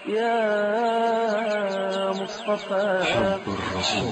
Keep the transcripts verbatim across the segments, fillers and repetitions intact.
يا مصطفى حب الرسول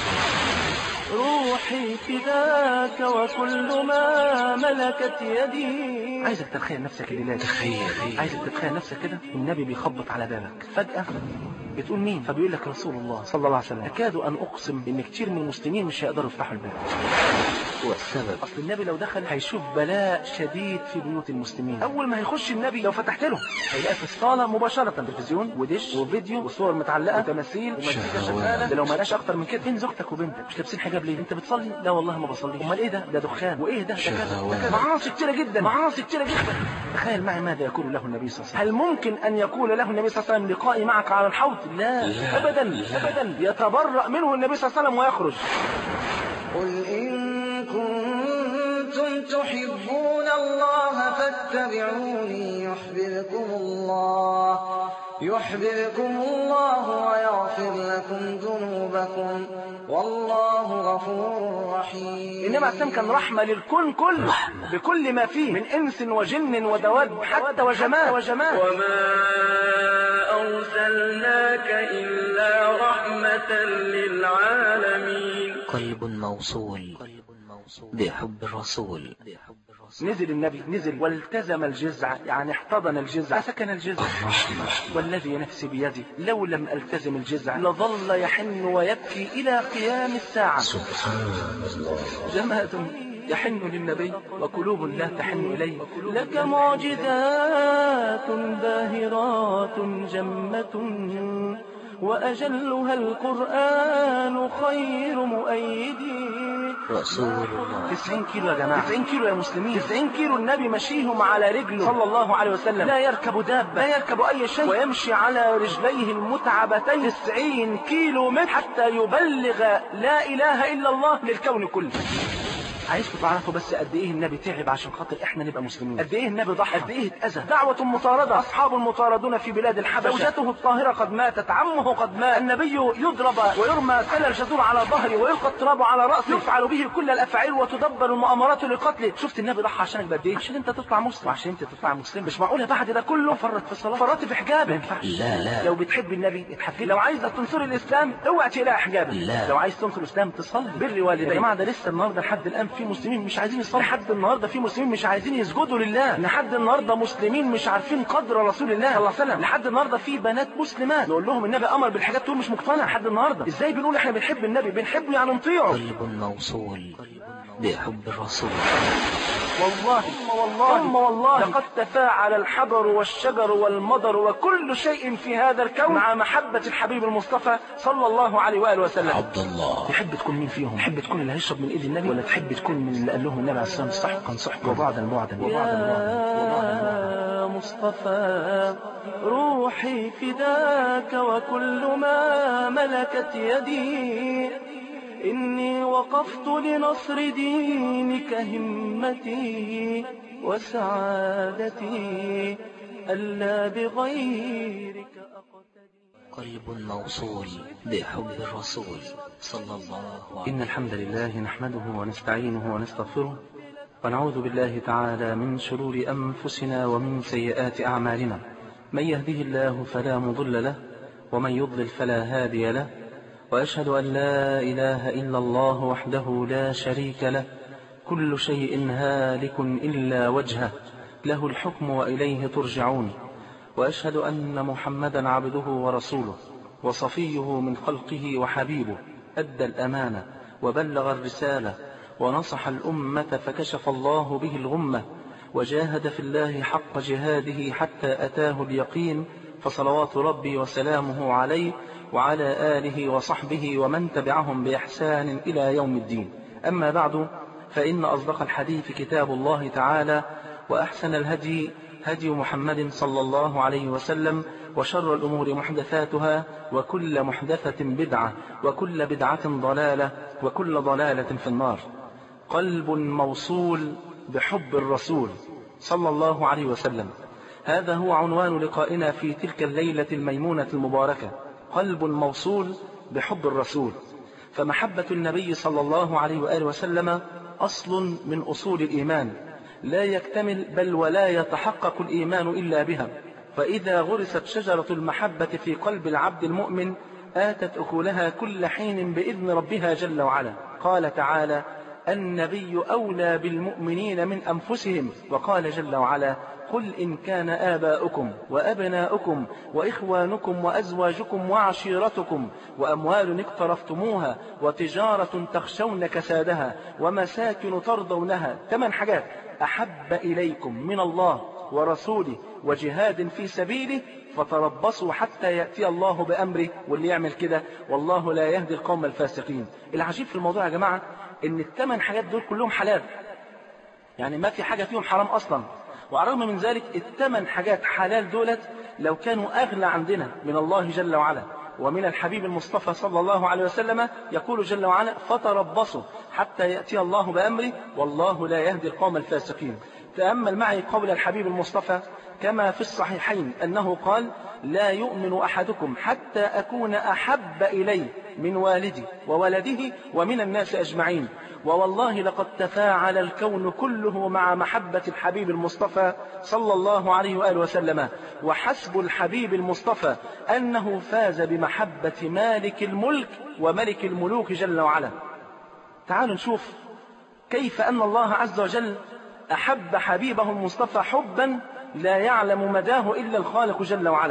روحي فداك وكل ما ملكت يدي. عايزك تتخيل نفسك الليلة. تخيل. عايزك تتخيل نفسك كده النبي بيخبط على بابك فجأة، بتقول مين؟ فبيقول لك رسول الله صلى الله عليه وسلم. أكاد أن أقسم إن كتير من المسلمين مش هيقدروا يفتحوا الباب. والسبب أصل النبي لو دخل هيشوف بلاء شديد في بيوت المسلمين. أول ما هيخش النبي لو فتحت له هيلاقي في الصالة مباشرة تلفزيون ودش وفيديو وصور متعلقة وتماثيل ومزيكا شغالة. ده لو ما لقاش أكتر من كده. فين زوجتك وبنتك؟ مش لابسين حجاب ليه؟ أنت بتصلي؟ لا والله ما بصلي. أمال إيه ده؟ ده دخان. وإيه ده؟ ده كذا. معاصي كتيرة جدا، معاصي كتيرة جدا. تخيل معي ماذا يقول له النبي صلى الله عليه وسلم. هل ممكن أن يقول له النبي صلى الله عليه وسلم لقائي معك على الحوض؟ لا, لا. أبدا لا. أبدا. يتبرأ منه النبي صلى الله عليه وسلم ويخرج. قل إن كنتم تحبون الله فاتبعوني يحببكم الله يحببكم الله ويغفر لكم ذنوبكم والله غفور رحيم. إنما السلام كان رحمة للكون كله بكل ما فيه من إنس وجن ودواب حتى وجمال وجمال. وما أرسلناك إلا رحمة للعالمين. قلب موصول بحب الرسول. نزل النبي نزل والتزم الجزع، يعني احتضن الجزع فسكن الجزع. الرحمة والذي نفسي بيدي لو لم ألتزم الجزع لظل يحن ويبكي إلى قيام الساعة. سبحان الله. جماد يحن للنبي وقلوب لا تحن إليه. لك معجزات باهرات جمة وأجلها القرآن خير مؤيدي. رسول الله. تسعين كيلو يا جماعة، تسعين كيلو يا مسلمين، تسعين كيلو النبي مشيهم على رجله صلى الله عليه وسلم. لا يركب دابة، لا يركب أي شيء، ويمشي على رجليه المتعبتين تسعين كيلو متر حتى يبلغ لا إله إلا الله للكون كله. عايزكم تعرفوا بس قد ايه النبي تعب عشان خاطر احنا نبقى مسلمين، قد ايه النبي ضحى، قد ايه اتأذى. دعوة مطاردة، اصحاب المطاردون في بلاد الحبشة، زوجته الطاهرة قد ماتت، عمه قد مات، النبي يضرب ويرمى سل الجزور على ظهره ويلقى التراب على رأسه، يفعل به كل الافاعيل وتدبر المؤامرات لقتله. شفت النبي ضحى عشانك قد ايه؟ عشان انت تطلع مسلم، وعشان انت تطلع مسلم. مش معقولة بعد ده كله فرط في الصلاة، فرط في حجابك. ما ينفعش. لا لا. لو بتحب النبي اتحفل. لو عايز تنصر الاسلام اوعى تقلع حجابك. لا. لو عايز تنصر الاسلام تصلي بر والديك. يا جماعة ده لسه النهارده لحد الان في مسلمين مش عايزين يصلوا، لحد النهارده في مسلمين مش عايزين يسجدوا لله، لحد النهارده مسلمين مش عارفين قدر رسول الله صلى الله عليه وسلم، لحد النهارده في بنات مسلمات نقول لهم النبي امر بالحاجات تقول مش مقتنع. لحد النهارده ازاي بنقول احنا بنحب النبي؟ بنحبه يعني نطيعه. قلب موصول بحب الرسول. والله والله ثم والله لقد تفاعل الحجر والشجر والمطر وكل شيء في هذا الكون مع محبة الحبيب المصطفى صلى الله عليه وآله وسلم. عبد الله، تحب تكون مين فيهم؟ تحب تكون اللي هيشرب من ايد النبي، ولا تحب تكون من اللي قال لهم النبي عليه الصلاة والسلام سحقا سحقا وبعدا بعدا وبعدا بعدا؟ يا مصطفى روحي فداك وكل ما ملكت يدي، إني وقفت لنصر دينك همتي وسعادتي ألا بغيرك أقتدي. قلب موصول بحب الرسول صلى الله عليه وسلم. إن الحمد لله نحمده ونستعينه ونستغفره ونعوذ بالله تعالى من شرور أنفسنا ومن سيئات أعمالنا. من يهده الله فلا مضل له ومن يضلل فلا هادي له، وأشهد أن لا إله إلا الله وحده لا شريك له، كل شيء هالك إلا وجهه، له الحكم وإليه ترجعون. وأشهد أن محمدا عبده ورسوله وصفيه من خلقه وحبيبه، أدى الأمانة وبلغ الرسالة ونصح الأمة فكشف الله به الغمة، وجاهد في الله حق جهاده حتى أتاه اليقين، فصلوات ربي وسلامه عليه وعلى آله وصحبه ومن تبعهم بإحسان إلى يوم الدين. أما بعد، فإن أصدق الحديث كتاب الله تعالى، وأحسن الهدي هدي محمد صلى الله عليه وسلم، وشر الأمور محدثاتها، وكل محدثة بدعة، وكل بدعة ضلالة، وكل ضلالة في النار. قلب موصول بحب الرسول صلى الله عليه وسلم، هذا هو عنوان لقائنا في تلك الليلة الميمونة المباركة. قلب موصول بحب الرسول. فمحبة النبي صلى الله عليه وآله وسلم أصل من أصول الإيمان، لا يكتمل بل ولا يتحقق الإيمان إلا بها. فإذا غرست شجرة المحبة في قلب العبد المؤمن آتت أكلها كل حين بإذن ربها جل وعلا. قال تعالى: النبي أولى بالمؤمنين من أنفسهم. وقال جل وعلا: قل إن كان آباؤكم وأبناؤكم وإخوانكم وأزواجكم وعشيرتكم وأموال اقترفتموها وتجارة تخشون كسادها ومساكن ترضونها، ثمان حاجات أحب إليكم من الله ورسوله وجهاد في سبيله فتربصوا حتى يأتي الله بأمره. واللي يعمل كده والله لا يهدي القوم الفاسقين. العجيب في الموضوع يا جماعة إن الثمان حاجات دول كلهم حلال، يعني ما في حاجة فيهم حرام أصلا. وعلى الرغم من ذلك الثمان حاجات حلال دولت لو كانوا أغلى عندنا من الله جل وعلا ومن الحبيب المصطفى صلى الله عليه وسلم، يقول جل وعلا: فتربصوا حتى يأتي الله بأمره والله لا يهدي القوم الفاسقين. تأمل معي قول الحبيب المصطفى كما في الصحيحين أنه قال: لا يؤمن أحدكم حتى أكون أحب إليه من والدي وولده ومن الناس أجمعين. ووالله لقد تفاعل الكون كله مع محبة الحبيب المصطفى صلى الله عليه وآله وسلم، وحسب الحبيب المصطفى أنه فاز بمحبة مالك الملك وملك الملوك جل وعلا. تعالوا نشوف كيف أن الله عز وجل أحب حبيبه المصطفى حبا لا يعلم مداه إلا الخالق جل وعلا.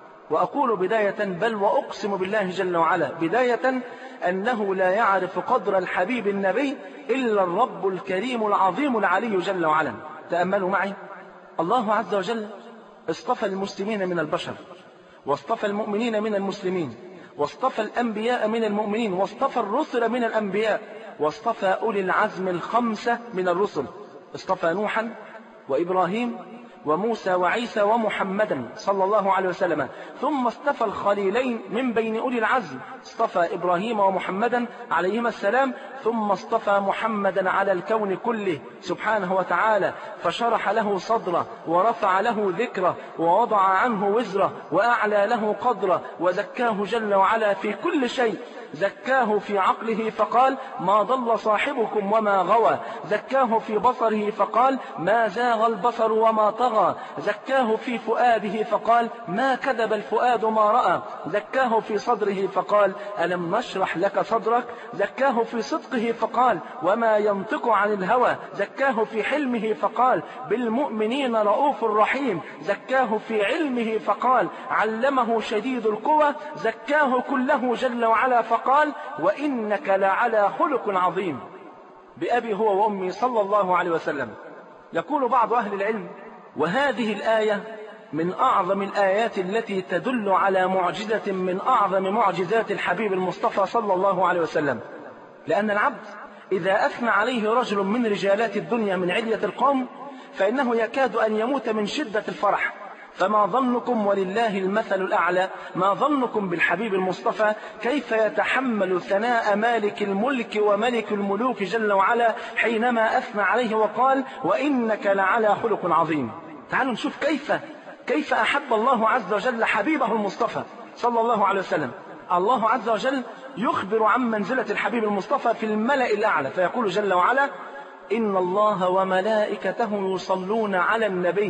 وأقول بداية بل وأقسم بالله جل وعلا بداية أنه لا يعرف قدر الحبيب النبي إلا الرب الكريم العظيم العلي جل وعلا. تأملوا معي، الله عز وجل اصطفى المسلمين من البشر، واصطفى المؤمنين من المسلمين، واصطفى الأنبياء من المؤمنين، واصطفى الرسل من الأنبياء، واصطفى أولي العزم الخمسة من الرسل. اصطفى نوحا وإبراهيم وموسى وعيسى ومحمدا صلى الله عليه وسلم، ثم اصطفى الخليلين من بين أولي العزم، اصطفى إبراهيم ومحمدا عليهما السلام، ثم اصطفى محمدا على الكون كله سبحانه وتعالى، فشرح له صدره ورفع له ذكره ووضع عنه وزره وأعلى له قدره وزكاه جل وعلا في كل شيء. زكاه في عقله فقال: ما ضل صاحبكم وما غوى. زكاه في بصره فقال: ما زاغ البصر وما طغى. زكاه في فؤاده فقال: ما كذب الفؤاد ما رأى. زكاه في صدره فقال: ألم نشرح لك صدرك. زكاه في صدقه فقال: وما ينطق عن الهوى. زكاه في حلمه فقال: بالمؤمنين رؤوف رحيم. زكاه في علمه فقال: علمه شديد القوى. زكاه كله جل وعلا فقال: وإنك لعلى خلق عظيم. بأبي هو وأمي صلى الله عليه وسلم. يقول بعض أهل العلم: وهذه الآية من أعظم الآيات التي تدل على معجزة من أعظم معجزات الحبيب المصطفى صلى الله عليه وسلم، لأن العبد إذا أثنى عليه رجل من رجالات الدنيا من علية القوم فإنه يكاد أن يموت من شدة الفرح. فما ظنكم ولله المثل الأعلى، ما ظنكم بالحبيب المصطفى كيف يتحمل ثناء مالك الملك وملك الملوك جل وعلا حينما أثنى عليه وقال: وإنك لعلى خلق عظيم. تعالوا نشوف كيف كيف أحب الله عز وجل حبيبه المصطفى صلى الله عليه وسلم. الله عز وجل يخبر عن منزلة الحبيب المصطفى في الملأ الأعلى، فيقول جل وعلا: إن الله وملائكته يصلون على النبي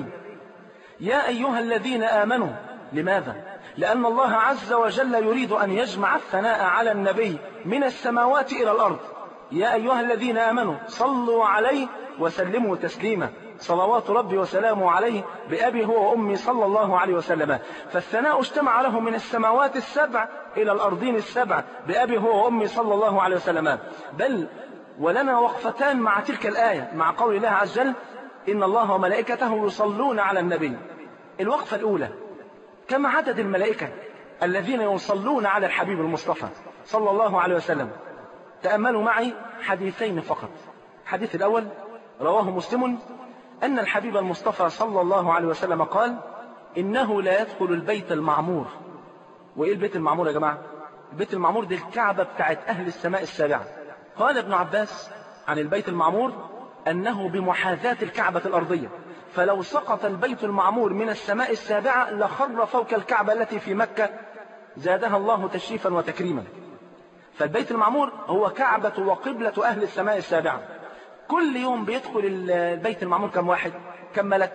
يا أيها الذين آمنوا. لماذا؟ لأن الله عز وجل يريد أن يجمع الثناء على النبي من السماوات إلى الأرض. يا أيها الذين آمنوا صلوا عليه وسلموا تسليما، صلوات ربي وسلامه عليه بأبي هو وأمي صلى الله عليه وسلم. فالثناء اجتمع له من السماوات السبع إلى الأرضين السبع بأبي هو وأمي صلى الله عليه وسلم. بل ولنا وقفتان مع تلك الآية، مع قول الله عز وجل: إن الله وملائكته يصلون على النبي. الوقفة الأولى: كم عدد الملائكة الذين يصلون على الحبيب المصطفى صلى الله عليه وسلم؟ تأملوا معي حديثين فقط. الحديث الأول رواه مسلم أن الحبيب المصطفى صلى الله عليه وسلم قال: إنه لا يدخل البيت المعمور. وإيه البيت المعمور يا جماعة؟ البيت المعمور دي الكعبة بتاعت أهل السماء السابعة. قال ابن عباس عن البيت المعمور أنه بمحاذاة الكعبة الأرضية، فلو سقط البيت المعمور من السماء السابعة لخر فوق الكعبة التي في مكة زادها الله تشريفا وتكريما. فالبيت المعمور هو كعبة وقبلة أهل السماء السابعة. كل يوم بيدخل البيت المعمور كم واحد؟ كم ملك؟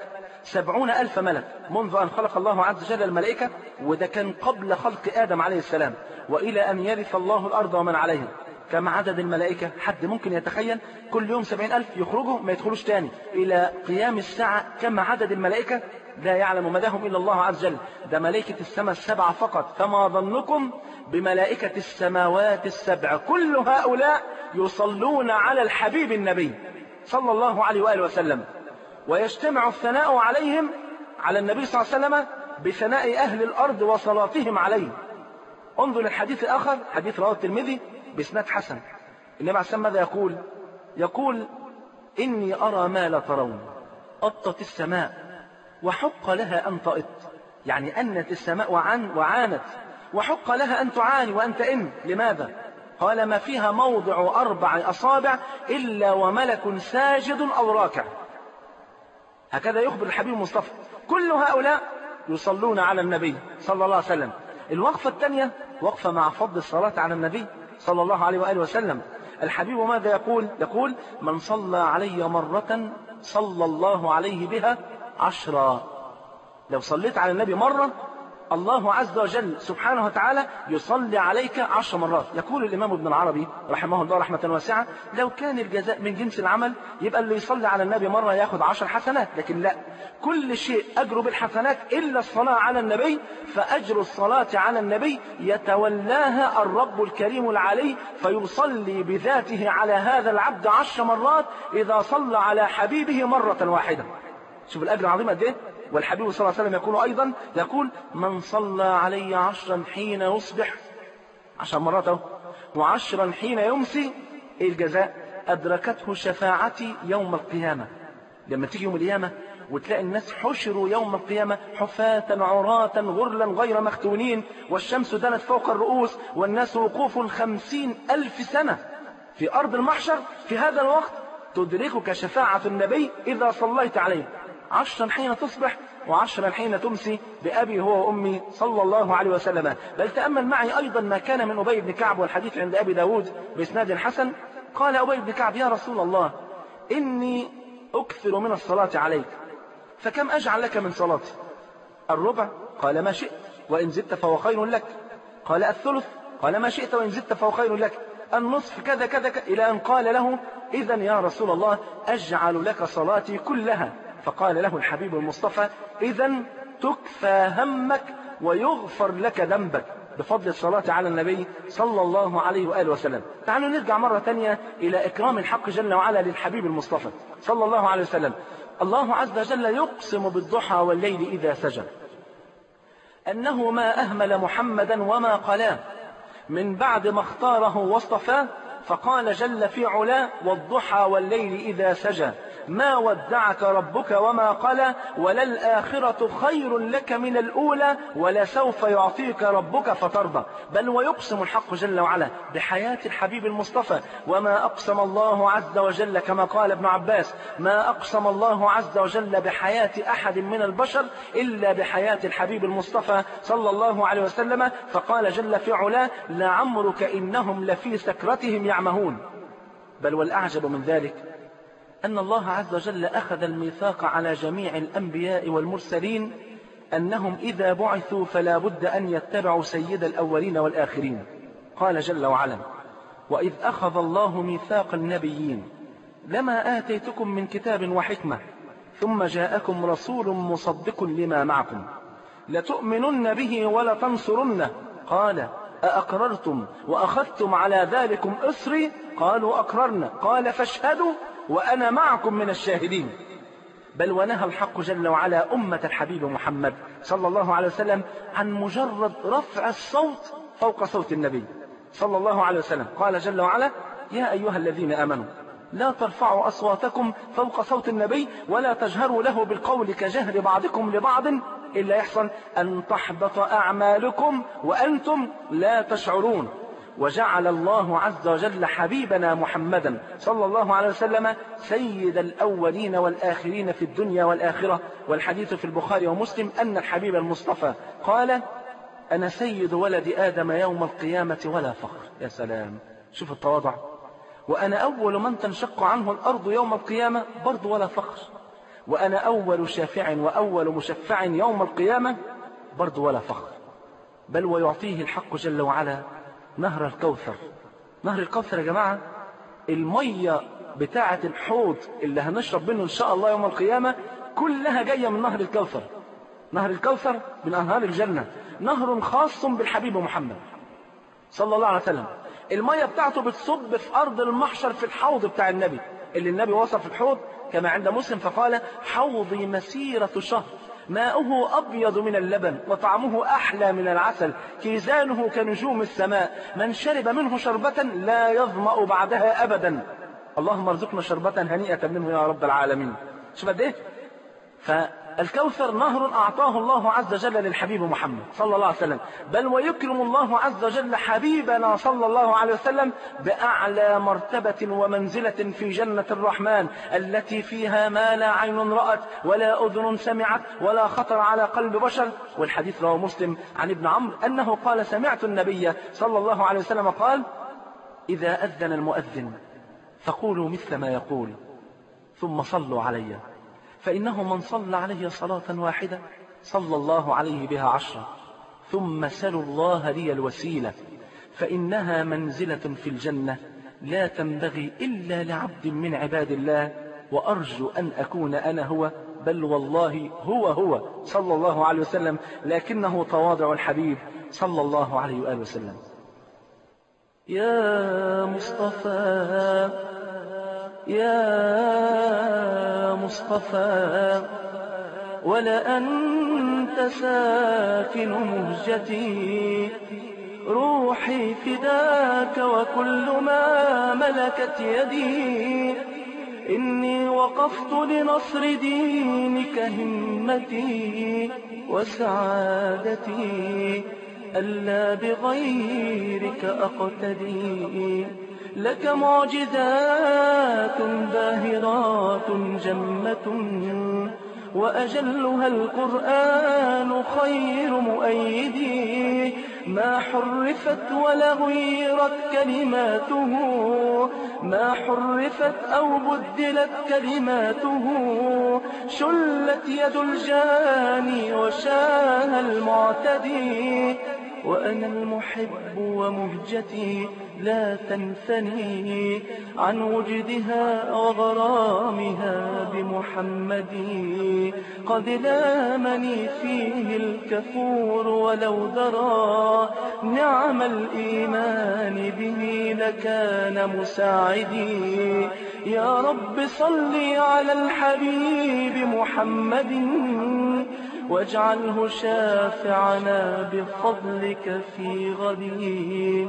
سبعون ألف ملك منذ أن خلق الله عز وجل الملائكة، وده كان قبل خلق آدم عليه السلام، وإلى أن يرث الله الأرض ومن عليها. كم عدد الملائكة؟ حد ممكن يتخيل؟ كل يوم سبعين ألف يخرجوا ما يدخلوش تاني إلى قيام الساعة. كم عدد الملائكة؟ لا يعلم مداهم إلا الله عز وجل. ده ملائكة السماء السبعة فقط، فما ظنكم بملائكة السماوات السبع؟ كل هؤلاء يصلون على الحبيب النبي صلى الله عليه وآله وسلم، ويجتمع الثناء عليهم على النبي صلى الله عليه وسلم بثناء أهل الأرض وصلاتهم عليه. انظر للحديث الآخر، حديث رواه الترمذي بإسناد حسن. النبي عليه الصلاة والسلام ماذا يقول؟ يقول: إني أرى ما لا ترون، أطت السماء وحق لها أن تأط، يعني أنت السماء وعن وعانت، وحق لها أن تعاني وأن تئن. لماذا؟ قال: ما فيها موضع أربع أصابع إلا وملك ساجد أو راكع. هكذا يخبر الحبيب المصطفى. كل هؤلاء يصلون على النبي صلى الله عليه وسلم. الوقفة الثانية وقفة مع فضل الصلاة على النبي صلى الله عليه وآله وسلم. الحبيب ماذا يقول؟ يقول: من صلى علي مرة صلى الله عليه بها عشرا. لو صليت على النبي مرة الله عز وجل سبحانه وتعالى يصلي عليك عشر مرات. يقول الإمام ابن العربي رحمه الله رحمة واسعة: لو كان الجزاء من جنس العمل يبقى اللي يصلي على النبي مرة ياخد عشر حسنات، لكن لا، كل شيء أجر بالحسنات إلا الصلاة على النبي، فأجر الصلاة على النبي يتولاها الرب الكريم العلي، فيصلي بذاته على هذا العبد عشر مرات إذا صلى على حبيبه مرة واحدة. شوف الأجر العظيم قد إيه. والحبيب صلى الله عليه وسلم يقول أيضا، يقول: من صلى علي عشرا حين يصبح، عشر مرات اهو، وعشرا حين يمسي، ايه الجزاء؟ أدركته شفاعتي يوم القيامة. لما تيجي يوم القيامة وتلاقي الناس حشروا يوم القيامة حفاة عراة غرلا غير مختونين، والشمس دنت فوق الرؤوس، والناس وقوف خمسين ألف سنة في أرض المحشر، في هذا الوقت تدركك شفاعة النبي إذا صليت عليه عشرا حين تصبح وعشرا حين تمسي، بأبي هو وأمي صلى الله عليه وسلم. بل تأمل معي أيضا ما كان من أبي بن كعب، والحديث عند أبي داود بإسناد حسن. قال أبي بن كعب: يا رسول الله، إني أكثر من الصلاة عليك، فكم أجعل لك من صلاتي؟ الربع؟ قال: ما شئت، وإن زدت فهو خير لك. قال: الثلث؟ قال: ما شئت، وإن زدت فهو خير لك. النصف؟ كذا كذا كذا، إلى أن قال له: إذن يا رسول الله أجعل لك صلاتي كلها. فقال له الحبيب المصطفى: إذن تكفى همك ويغفر لك ذنبك بفضل الصلاة على النبي صلى الله عليه وآله وسلم. تعالوا نرجع مرة تانية إلى إكرام الحق جل وعلا للحبيب المصطفى صلى الله عليه وسلم. الله عز وجل يقسم بالضحى والليل إذا سجى أنه ما أهمل محمدا وما قلاه من بعد ما اختاره واصطفاه، فقال جل في علاه: والضحى والليل إذا سجى ما ودعك ربك وما قلى، وللآخرة خير لك من الأولى، ولسوف يعطيك ربك فترضى. بل ويقسم الحق جل وعلا بحياة الحبيب المصطفى: وما أقسم الله عز وجل، كما قال ابن عباس: ما أقسم الله عز وجل بحياة أحد من البشر إلا بحياة الحبيب المصطفى صلى الله عليه وسلم. فقال جل في علاه: لعمرك إنهم لفي سكرتهم يعمهون. بل والأعجب من ذلك أن الله عز وجل أخذ الميثاق على جميع الأنبياء والمرسلين أنهم إذا بعثوا فلا بد أن يتبعوا سيد الأولين والآخرين. قال جل وعلا: وإذ أخذ الله ميثاق النبيين لما آتيتكم من كتاب وحكمة ثم جاءكم رسول مصدق لما معكم لتؤمنن به ولتنصرنه. قال: أأقررتم وأخذتم على ذلكم إصري؟ قالوا: أقررنا. قال: فاشهدوا وأنا معكم من الشاهدين. بل ونهى الحق جل وعلا أمة الحبيب محمد صلى الله عليه وسلم عن مجرد رفع الصوت فوق صوت النبي صلى الله عليه وسلم. قال جل وعلا: يا أيها الذين آمنوا لا ترفعوا أصواتكم فوق صوت النبي ولا تجهروا له بالقول كجهر بعضكم لبعض إلا يحصل أن تحبط أعمالكم وأنتم لا تشعرون. وجعل الله عز وجل حبيبنا محمدا صلى الله عليه وسلم سيد الأولين والآخرين في الدنيا والآخرة. والحديث في البخاري ومسلم أن الحبيب المصطفى قال: أنا سيد ولد آدم يوم القيامة ولا فخر. يا سلام، شوف التواضع. وأنا أول من تنشق عنه الأرض يوم القيامة برضو ولا فخر. وأنا أول شافع وأول مشفع يوم القيامة، برضو ولا فخر، بل ويعطيه الحق جل وعلا نهر الكوثر. نهر الكوثر يا جماعة المية بتاعة الحوض اللي هنشرب منه إن شاء الله يوم القيامة كلها جاية من نهر الكوثر. نهر الكوثر من أنهار الجنة، نهر خاص بالحبيب محمد صلى الله عليه وسلم. المية بتاعته بتصب في أرض المحشر في الحوض بتاع النبي، اللي النبي وصف الحوض كما عند مسلم فقال: حوضي مسيرة شهر، ماؤه أبيض من اللبن وطعمه أحلى من العسل، كيزانه كنجوم السماء، من شرب منه شربة لا يظمأ بعدها أبدا. اللهم ارزقنا شربة هنيئة منه يا رب العالمين. شوف قد إيه؟ فالكوثر نهر أعطاه الله عز وجل للحبيب محمد صلى الله عليه وسلم، بل ويكرم الله عز وجل حبيبنا صلى الله عليه وسلم بأعلى مرتبة ومنزلة في جنة الرحمن التي فيها ما لا عين رأت ولا أذن سمعت ولا خطر على قلب بشر. والحديث رواه مسلم عن ابن عمرو أنه قال: سمعت النبي صلى الله عليه وسلم قال: إذا أذن المؤذن فقولوا مثل ما يقول ثم صلوا علي، فإنه من صلى عليه صلاة واحدة صلى الله عليه بها عشرة، ثم سلوا الله لي الوسيلة فإنها منزلة في الجنة لا تنبغي إلا لعبد من عباد الله، وأرجو أن أكون أنا هو، بل والله هو هو صلى الله عليه وسلم، لكنه تواضع الحبيب صلى الله عليه وآله وسلم. يا مصطفى يا مصطفى ولأنت ساكن مهجتي، روحي فداك وكل ما ملكت يدي، إني وقفت لنصر دينك همتي وسعادتي، ألا بغيرك أقتدي، لك معجزات باهرات جمة، وأجلها القرآن خير مؤيدي، ما حرفت ولا غيرت كلماته، ما حرفت أو بدلت كلماته، شلت يد الجاني وشاه المعتدي، وأنا المحب ومهجتي لا تنثني عن وجدها وغرامها بمحمد، قد لامني فيه الكفور ولو درى، نعم الإيمان به لكان مساعدي، يا رب صل على الحبيب محمد واجعله شافعنا بفضلك في غدي.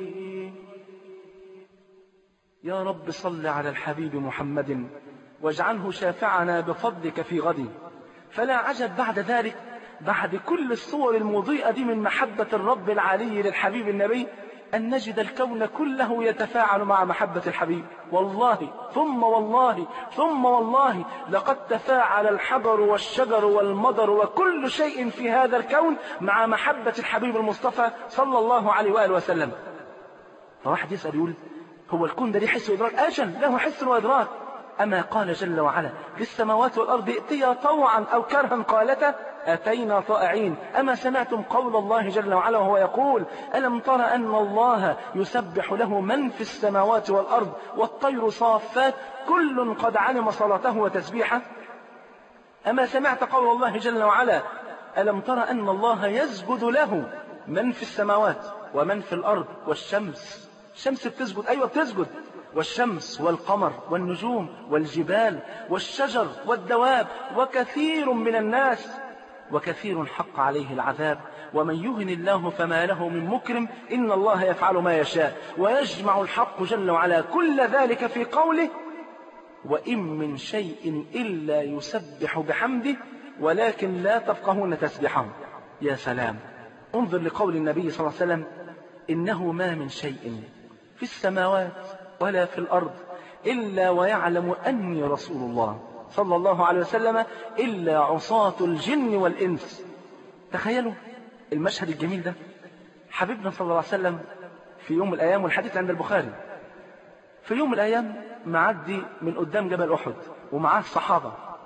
يا رب صل على الحبيب محمد واجعله شافعنا بفضلك في غدي. فلا عجب بعد ذلك، بعد كل الصور المضيئة دي من محبة الرب العلي للحبيب النبي، أن نجد الكون كله يتفاعل مع محبة الحبيب. والله ثم والله ثم والله لقد تفاعل الحجر والشجر والمطر وكل شيء في هذا الكون مع محبة الحبيب المصطفى صلى الله عليه وآله وسلم. فواحد يسأل يقول: هو الكون ده ليه حس وإدراك؟ أجل له حس وإدراك. أما قال جل وعلا: للسماوات والأرض ائتيا طوعا أو كرها قالتا أتينا طائعين. أما سمعتم قول الله جل وعلا وهو يقول: ألم تر أن الله يسبح له من في السماوات والأرض والطير صافات كل قد علم صلاته وتسبيحه. أما سمعت قول الله جل وعلا: ألم تر أن الله يسجد له من في السماوات ومن في الأرض والشمس. الشمس بتسجد، أيوة بتسجد، والشمس والقمر والنجوم والجبال والشجر والدواب وكثير من الناس، وكثير حق عليه العذاب، ومن يهن الله فما له من مكرم، إن الله يفعل ما يشاء. ويجمع الحق جل وعلا كل ذلك في قوله: وإن من شيء إلا يسبح بحمده ولكن لا تفقهون تسبحهم. يا سلام، انظر لقول النبي صلى الله عليه وسلم: إنه ما من شيء في السماوات ولا في الأرض إلا ويعلم أني رسول الله صلى الله عليه وسلم إلا عصاة الجن والإنس. تخيلوا المشهد الجميل ده. حبيبنا صلى الله عليه وسلم في يوم من الأيام، والحديث عند البخاري، في يوم من الأيام معدي من قدام جبل أحد ومعاه الصحابة،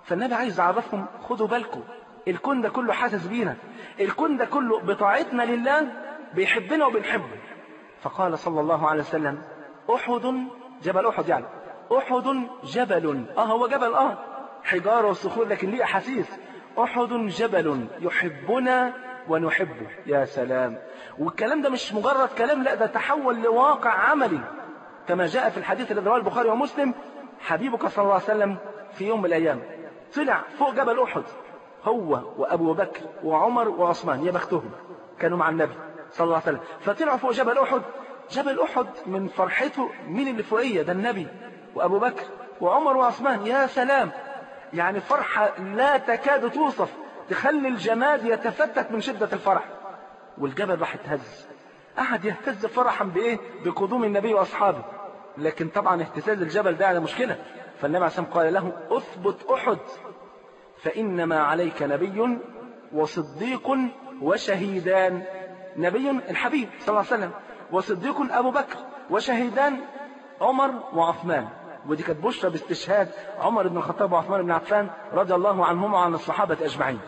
فالنبي عايز يعرفهم خدوا بالكم، الكون ده كله حاسس بينا، الكون ده كله بطاعتنا لله بيحبنا وبنحبه. فقال صلى الله عليه وسلم أحد، جبل أحد يعني، أحد جبل، اه هو جبل اه حجارة وصخور لكن ليه أحاسيس. أحد جبل يحبنا ونحبه. يا سلام. والكلام ده مش مجرد كلام، لا ده تحول لواقع عملي كما جاء في الحديث الذي رواه البخاري ومسلم. حبيبك صلى الله عليه وسلم في يوم من الأيام طلع فوق جبل أحد هو وأبو بكر وعمر وعثمان، يا بختهم كانوا مع النبي صلى الله عليه وسلم. فطلعوا فوق جبل أحد. جبل أحد من فرحته مين اللي فوقيه؟ ده النبي وأبو بكر وعمر وعثمان. يا سلام، يعني فرحة لا تكاد توصف، تخلي الجماد يتفتت من شدة الفرح. والجبل راح يتهز، قعد يهتز فرحا بإيه؟ بقدوم النبي وأصحابه. لكن طبعا اهتزاز الجبل ده على مشكلة. فالنبي عليه الصلاة والسلام قال له أثبت أحد فإنما عليك نبي وصديق وشهيدان. نبي الحبيب صلى الله عليه وسلم، وصديق أبو بكر، وشهيدان عمر وعثمان. ودي كانت بشرى باستشهاد عمر بن الخطاب وعثمان بن عفان رضي الله عنهم وعن الصحابة أجمعين.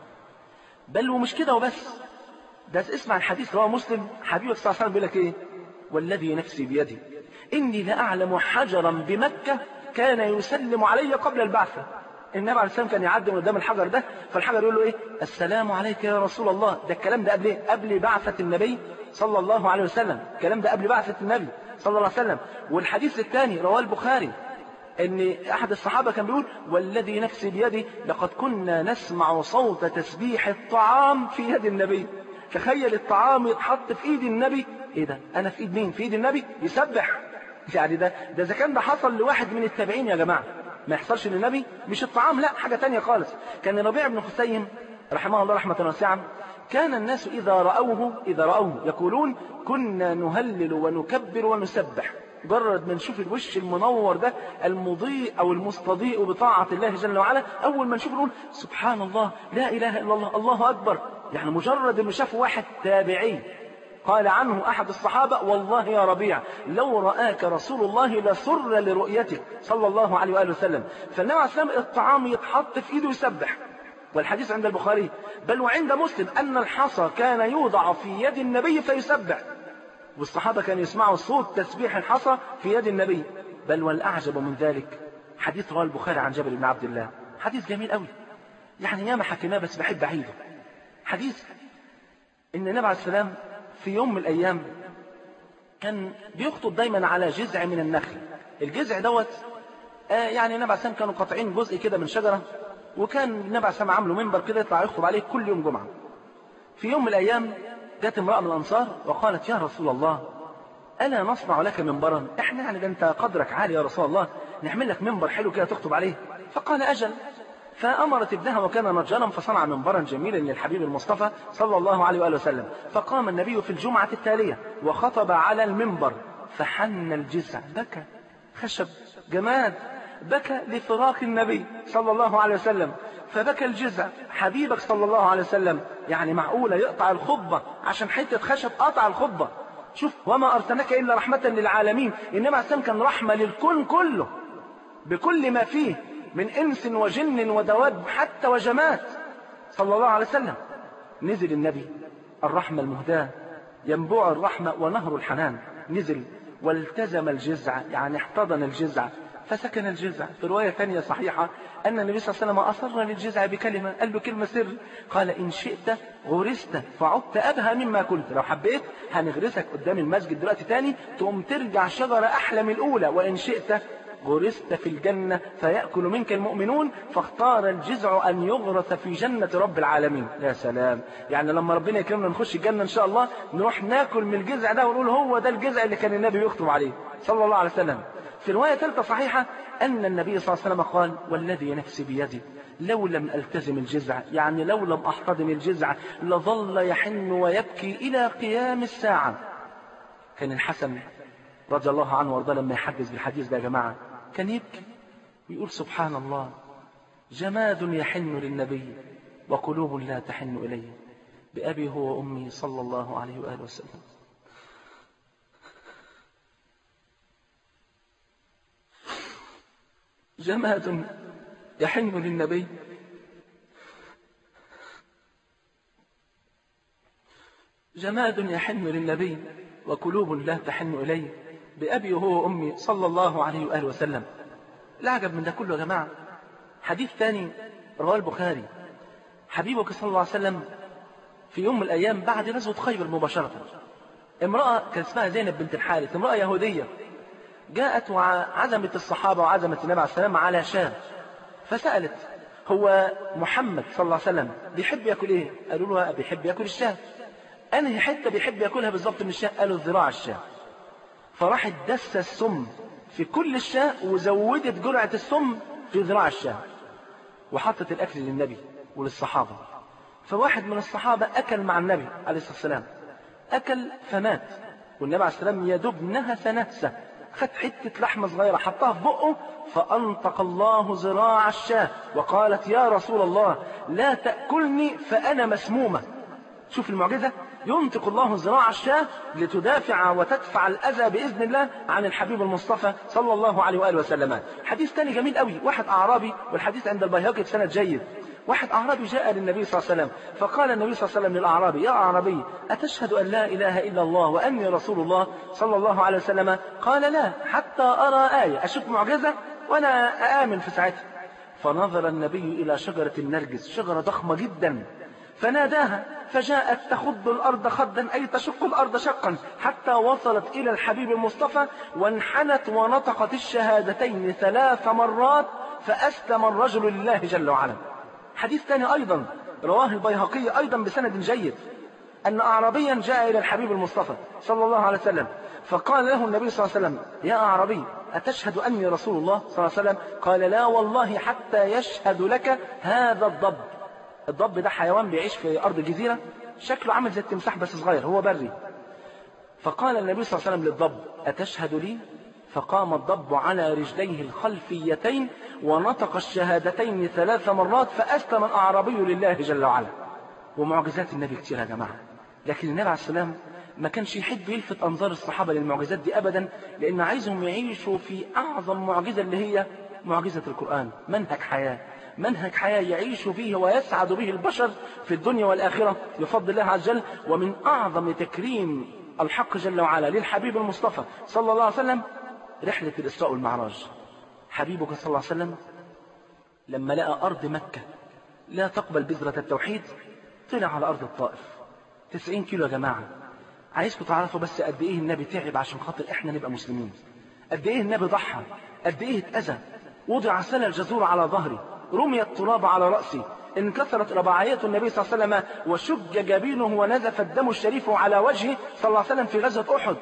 بل ومش كده وبس، ده اسمع الحديث رواه مسلم. حبيبك صلى الله عليه وسلم بيقول لك ايه؟ والذي نفسي بيدي إني لأعلم حجرا بمكة كان يسلم علي قبل البعثة. النبي عليه السلام كان يعدي من قدام الحجر ده، فالحجر يقول له ايه؟ السلام عليك يا رسول الله. ده الكلام ده قبل ايه؟ قبل بعثة النبي صلى الله عليه وسلم. الكلام ده قبل بعثة النبي صلى الله عليه وسلم. والحديث الثاني رواه البخاري ان احد الصحابة كان بيقول والذي نفسي بيدي لقد كنا نسمع صوت تسبيح الطعام في يد النبي. تخيل الطعام يتحط في ايد النبي، ايه ده؟ انا في ايد مين؟ في ايد النبي يسبح. يعني ده ده اذا كان ده حصل لواحد من التابعين يا جماعه، ما يحصلش للنبي؟ مش الطعام، لا حاجه تانية خالص. كان ربيع بن خثيم رحمه الله رحمه واسعه كان الناس اذا راوه اذا راوه يقولون كنا نهلل ونكبر ونسبح. مجرد ما نشوف الوش المنور ده المضيء او المستضيء بطاعه الله جل وعلا، اول ما نشوف نقول سبحان الله، لا اله الا الله، الله اكبر. يعني مجرد انه شاف واحد تابعي قال عنه احد الصحابه والله يا ربيع لو رآك رسول الله لسر لرؤيتك صلى الله عليه واله وسلم. فالنبي عليه الصلاه والسلام الطعام يتحط في ايده يسبح. والحديث عند البخاري بل وعند مسلم ان الحصى كان يوضع في يد النبي فيسبح، والصحابه كانوا يسمعوا صوت تسبيح الحصى في يد النبي. بل والاعجب من ذلك حديث رواه البخاري عن جابر بن عبد الله، حديث جميل قوي يعني ياما حكيناه بس بحب اعيده. حديث ان النبي عليه السلام في يوم من الأيام كان بيخطب دايما على جذع من النخل. الجذع دوت آه يعني النبي عليه السلام كانوا قاطعين جزء كده من شجرة، وكان النبي عليه السلام عامله منبر كده يطلع يخطب عليه كل يوم جمعة. في يوم من الأيام جاءت امرأة من الأنصار وقالت يا رسول الله ألا نصنع لك منبرا؟ احنا يعني ده انت قدرك عالي يا رسول الله، نعمل لك منبر حلو كده تخطب عليه. فقال أجل. فأمرت ابنها وكان نجارا فصنع منبرا جميلا للحبيب المصطفى صلى الله عليه وآله وسلم. فقام النبي في الجمعة التالية وخطب على المنبر فحن الجذع، بكى، خشب جماد، بكى لفراق النبي صلى الله عليه وسلم. فبكى الجذع. حبيبك صلى الله عليه وسلم يعني معقولة يقطع الخطبة عشان حتة خشب؟ قطع الخطبة. شوف وما أرسلناك إلا رحمة للعالمين. إنما السلام كان رحمة للكون كله بكل ما فيه من إنس وجن ودواب حتى وجماد صلى الله عليه وسلم. نزل النبي الرحمة المهداة ينبوع الرحمة ونهر الحنان، نزل والتزم الجذع يعني احتضن الجذع فسكن الجذع. في رواية ثانية صحيحة أن النبي صلى الله عليه وسلم أصر للجذع بكلمة، قال له كلمة سر، قال إن شئت غرست فعدت أبهى مما كنت. لو حبيت هنغرسك قدام المسجد دلوقتي تاني تقوم ترجع شجرة أحلى من الأولى، وإن شئت غرست في الجنة فيأكل منك المؤمنون. فاختار الجذع أن يغرس في جنة رب العالمين. يا سلام، يعني لما ربنا يكرمنا نخش الجنة إن شاء الله نروح ناكل من الجذع ده ونقول هو ده الجذع اللي كان النبي يخطب عليه صلى الله عليه وسلم. في رواية ثالثة صحيحة أن النبي صلى الله عليه وسلم قال والذي نفسي بيدي لو لم ألتزم الجذع يعني لو لم أحتضن الجذع لظل يحن ويبكي إلى قيام الساعة. كان الحسن رضي الله عنه وارضاه لما يحدث بالحديث ده يا جماعة كان يبكي ويقول سبحان الله جماد يحن للنبي وقلوب لا تحن إليه بأبي هو وأمي صلى الله عليه وآله وسلم. جماد يحن للنبي جماد يحن للنبي وقلوب لا تحن إليه بأبي وهو أمي صلى الله عليه وآله وسلم. العجب من ده كله يا جماعة حديث ثاني رواه البخاري. حبيبك صلى الله عليه وسلم في يوم من الأيام بعد غزوة خيبر مباشرة، امرأة كان اسمها زينب بنت الحارث، امرأة يهودية، جاءت وعزمت الصحابة وعزمت النبي عليه السلام على شاة، فسألت هو محمد صلى الله عليه وسلم بيحب يأكل ايه؟ قالوا له بيحب يأكل الشاة. أنهي حتة بيحب يأكلها بالضبط من الشاة؟ قالوا الذراع الشاة. فراحت دس السم في كل الشاة وزودت جرعة السم في ذراع الشاة وحطت الأكل للنبي وللصحابة. فواحد من الصحابة أكل مع النبي عليه الصلاة والسلام، أكل فمات، والنبي عليه السلام يدب نهس نهسة، خد حتة لحمة صغيرة حطها في بقه، فأنطق الله ذراع الشاة وقالت يا رسول الله لا تأكلني فأنا مسمومة. شوف المعجزة، ينطق الله ذراع الشاة لتدافع وتدفع الأذى بإذن الله عن الحبيب المصطفى صلى الله عليه وآله وسلم. حديث تاني جميل قوي، واحد أعرابي، والحديث عند البيهقي بسند جيد، واحد أعرابي جاء للنبي صلى الله عليه وسلم فقال النبي صلى الله عليه وسلم للأعرابي يا أعرابي أتشهد أن لا إله إلا الله وأني رسول الله صلى الله عليه وسلم؟ قال لا حتى أرى آية، أشوف معجزة وأنا آمن في ساعتها. فنظر النبي إلى شجرة النرجس، شجرة ضخمة جدا، فناداها فجاءت تخض الأرض خضا أي تشق الأرض شقا حتى وصلت إلى الحبيب المصطفى وانحنت ونطقت الشهادتين ثلاث مرات فأسلم الرجل لله جل وعلا. حديث ثاني أيضا رواه البيهقي أيضا بسند جيد، أن أعرابيا جاء إلى الحبيب المصطفى صلى الله عليه وسلم فقال له النبي صلى الله عليه وسلم يا أعرابي أتشهد أني رسول الله صلى الله عليه وسلم؟ قال لا والله حتى يشهد لك هذا الضب. الضب ده حيوان بيعيش في أرض جزيرة، شكله عامل زي التمساح بس صغير، هو بري. فقال النبي صلى الله عليه وسلم للضب أتشهد لي؟ فقام الضب على رجليه الخلفيتين ونطق الشهادتين ثلاث مرات فأسلم الأعرابي لله جل وعلا. ومعجزات النبي كتير يا جماعة، لكن النبي عليه السلام ما كانش يحب يلفت أنظار الصحابة للمعجزات دي أبدا، لأن عايزهم يعيشوا في أعظم معجزة اللي هي معجزة القرآن، منهج حياة، منهج حياة يعيش فيه ويسعد به البشر في الدنيا والآخرة بفضل الله عز وجل. ومن أعظم تكريم الحق جل وعلا للحبيب المصطفى صلى الله عليه وسلم رحلة الإسراء والمعراج. حبيبك صلى الله عليه وسلم لما لقى أرض مكة لا تقبل بذرة التوحيد طلع على أرض الطائف، تسعين كيلو يا جماعة. عايزكم تعرفوا بس قد إيه النبي تعب عشان خاطر إحنا نبقى مسلمين، قد إيه النبي ضحى، قد إيه اتأذى. وضع سل الجزور على ظهري، رمي التراب على رأسي، انكسرت رباعيات النبي صلى الله عليه وسلم وشج جبينه ونزف الدم الشريف على وجهه صلى الله عليه وسلم في غزوة أحد،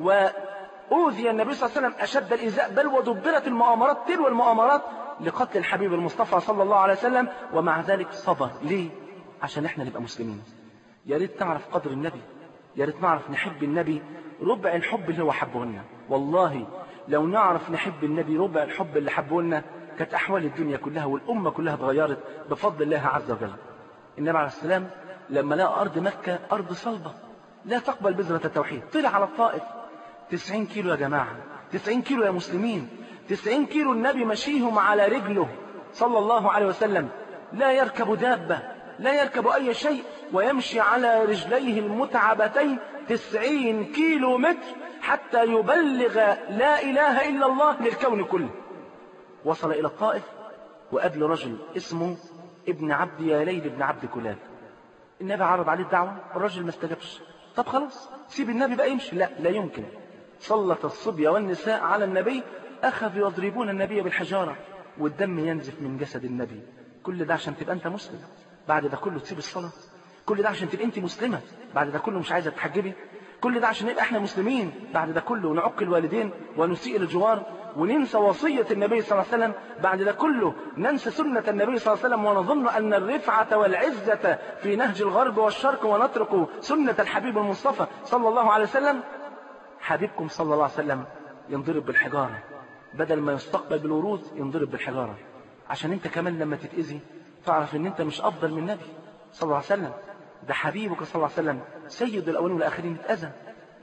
وأوذي النبي صلى الله عليه وسلم أشد الإيذاء، بل ودبرت المؤامرات تلو المؤامرات لقتل الحبيب المصطفى صلى الله عليه وسلم، ومع ذلك صبر. ليه؟ عشان احنا نبقى مسلمين. يا ريت تعرف قدر النبي، يا ريت نعرف نحب النبي ربع الحب اللي هو حبه لنا. والله لو نعرف نحب النبي ربع الحب اللي حبه لنا كانت أحوال الدنيا كلها والأمة كلها اتغيرت بفضل الله عز وجل. النبي عليه السلام لما لقى أرض مكة أرض صلبة لا تقبل بذرة التوحيد طلع على الطائف. تسعين كيلو يا جماعة، تسعين كيلو يا مسلمين، تسعين كيلو النبي مشيهم على رجله صلى الله عليه وسلم، لا يركب دابة، لا يركب أي شيء، ويمشي على رجليه المتعبتين تسعين كيلو متر حتى يبلغ لا إله إلا الله للكون كله. وصل إلى الطائف وقابل رجل اسمه ابن عبد ياليل ابن عبد كلاب. النبي عرض عليه الدعوة، الرجل ما استجابش. طب خلاص سيب النبي بقى يمشي، لا لا يمكن. سلط الصبية والنساء على النبي، أخذوا يضربون النبي بالحجارة والدم ينزف من جسد النبي. كل ده عشان تبقى أنت مسلم؟ بعد ده كله تسيب الصلاة؟ كل ده عشان تبقى أنت مسلمة؟ بعد ده كله مش عايزة تحجبي؟ كل ده عشان نبقى احنا مسلمين؟ بعد ده كله ونعق الوالدين ونسيء الجوار وننسى وصية النبي صلى الله عليه وسلم؟ بعد ده كله ننسى سنة النبي صلى الله عليه وسلم ونظن أن الرفعة والعزة في نهج الغرب والشرق ونترك سنة الحبيب المصطفى صلى الله عليه وسلم؟ حبيبكم صلى الله عليه وسلم ينضرب بالحجارة، بدل ما يستقبل بالورود ينضرب بالحجارة، عشان انت كمان لما تتأذي تعرف ان انت مش أفضل من النبي صلى الله عليه وسلم. ده حبيبك صلى الله عليه وسلم سيد الأولين والآخرين اتأذى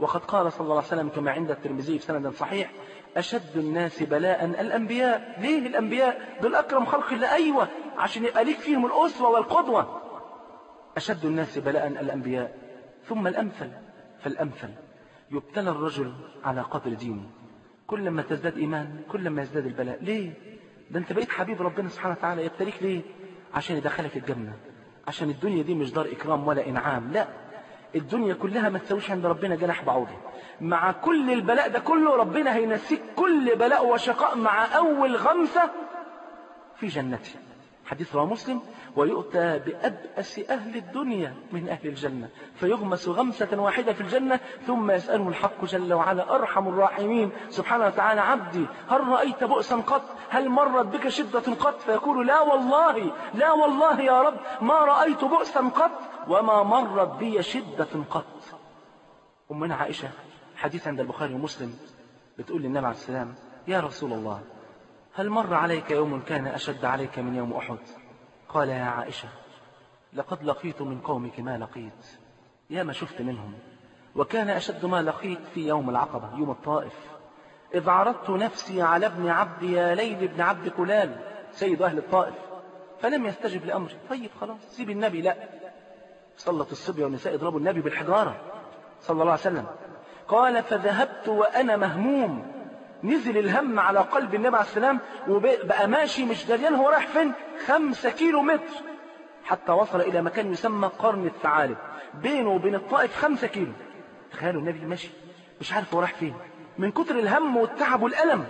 وقد قال صلى الله عليه وسلم كما عند الترمذي في سند صحيح: أشد الناس بلاء الأنبياء. ليه الأنبياء؟ دول أكرم خلق الله. أيوة، عشان يبقى ليك فيهم الأسوة والقدوة. أشد الناس بلاء الأنبياء ثم الأمثل فالأمثل. يبتلى الرجل على قدر دينه، كل ما تزداد إيمان كل ما يزداد البلاء. ليه؟ ده أنت بقيت حبيب ربنا سبحانه وتعالى. يبتليك ليه؟ عشان يدخلك الجنة. عشان الدنيا دي مش دار إكرام ولا إنعام، لا، الدنيا كلها ما تسويش عند ربنا جناح بعوضة. مع كل البلاء ده كله ربنا هينسيك كل بلاء وشقاء مع أول غمسة في جنته. حديث رواه مسلم: ويؤتى بأبأس أهل الدنيا من أهل الجنة فيغمس غمسة واحدة في الجنة ثم يسأله الحق جل وعلا أرحم الراحمين سبحانه وتعالى: عبدي هل رأيت بؤسا قط؟ هل مرت بك شدة قط؟ فيقول: لا والله لا والله يا رب ما رأيت بؤسا قط وما مرت بي شدة قط. أمنا عائشة حديث عند البخاري ومسلم بتقول للنبي عليه السلام: يا رسول الله هل مر عليك يوم كان أشد عليك من يوم أحد؟ قال: يا عائشة لقد لقيت من قومك ما لقيت، يا ما شفت منهم، وكان أشد ما لقيت في يوم العقبة يوم الطائف، إذ عرضت نفسي على ابن عبد يا ليل ابن عبد كلال سيد أهل الطائف فلم يستجب لأمري. طيب خلاص سيب النبي. لا، صلت الصبية والنساء يضربوا النبي بالحجارة صلى الله عليه وسلم. قال: فذهبت وأنا مهموم. نزل الهم على قلب النبي عليه السلام وبقى ماشي مش دريان هو رايح فين. خمسة كيلو متر حتى وصل إلى مكان يسمى قرن الثعالب، بينه وبين الطائف خمسة كيلو. تخيلوا النبي ماشي مش عارف هو رايح فين من كتر الهم والتعب والألم.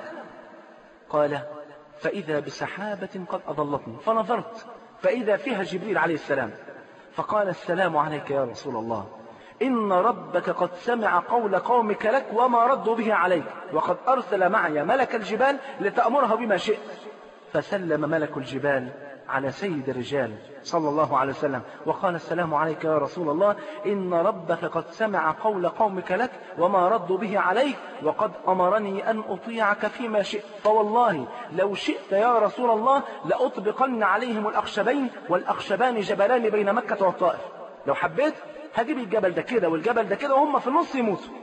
قال: فإذا بسحابة قد أضلتني فنظرت فإذا فيها جبريل عليه السلام فقال: السلام عليك يا رسول الله، إن ربك قد سمع قول قومك لك وما ردوا به عليك، وقد أرسل معي ملك الجبال لتأمرها بما شئت. فسلم ملك الجبال على سيد الرجال صلى الله عليه وسلم وقال: السلام عليك يا رسول الله، إن ربك قد سمع قول قومك لك وما ردوا به عليك، وقد أمرني أن أطيعك فيما شئت، فوالله لو شئت يا رسول الله لأطبقن عليهم الأخشبين، والأخشبان جبلان بين مكة والطائف. لو حبيت هجيب الجبل ده كده والجبل ده كده وهم في النص يموتوا.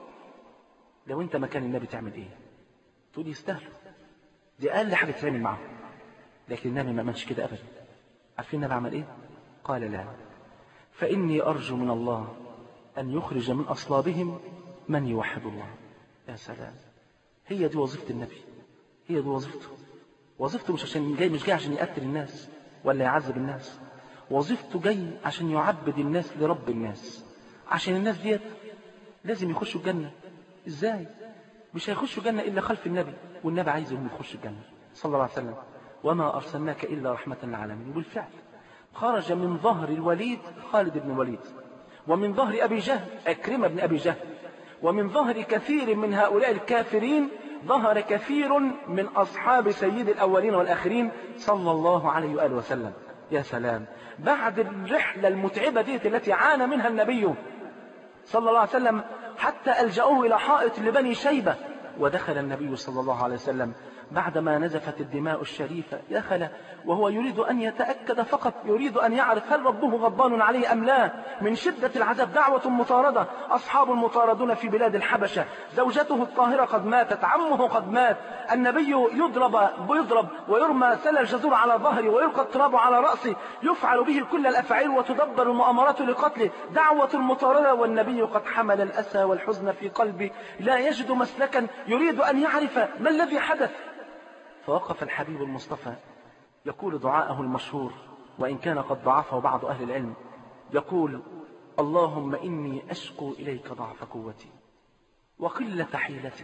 لو انت مكان النبي تعمل ايه؟ تقول يستاهلوا، دي اقل حاجه تعمل معاهم. لكن النبي ما عملش كده ابدا. عارفين النبي عمل ايه؟ قال: لا، فاني ارجو من الله ان يخرج من اصلابهم من يوحد الله. يا سلام، هي دي وظيفه النبي، هي دي وظيفته. وظيفته مش عشان جاي مش جاي عشان يقتل الناس ولا يعذب الناس، وظيفته جاي عشان يعبد الناس لرب الناس. عشان الناس ديت لازم يخشوا الجنة. ازاي؟ مش هيخشوا الجنة إلا خلف النبي، والنبي عايزهم يخشوا الجنة صلى الله عليه وسلم: وما أرسلناك إلا رحمة للعالمين. وبالفعل خرج من ظهر الوليد خالد بن الوليد، ومن ظهر أبي جهل أكرمة بن أبي جهل، ومن ظهر كثير من هؤلاء الكافرين ظهر كثير من أصحاب سيد الأولين والآخرين صلى الله عليه وآله وسلم. يا سلام، بعد الرحلة المتعبة دي التي عانى منها النبي صلى الله عليه وسلم حتى ألجأوه إلى حائط لبني شيبة، ودخل النبي صلى الله عليه وسلم بعدما نزفت الدماء الشريفة، دخل وهو يريد أن يتأكد فقط، يريد أن يعرف هل ربه غضبان عليه أم لا. من شدة العذاب دعوة مطاردة، أصحاب المطاردون في بلاد الحبشة، زوجته الطاهرة قد ماتت، عمه قد مات، النبي يضرب ويضرب ويرمى سل الجزور على ظهره ويلقى التراب على رأسه، يفعل به كل الأفعال وتدبر المؤامرات لقتله، دعوة المطاردة، والنبي قد حمل الأسى والحزن في قلبه لا يجد مسلكا، يريد أن يعرف ما الذي حدث. فوقف الحبيب المصطفى يقول دعاءه المشهور وإن كان قد ضعفه بعض أهل العلم، يقول: اللهم إني أشكو إليك ضعف قوتي وقلة حيلتي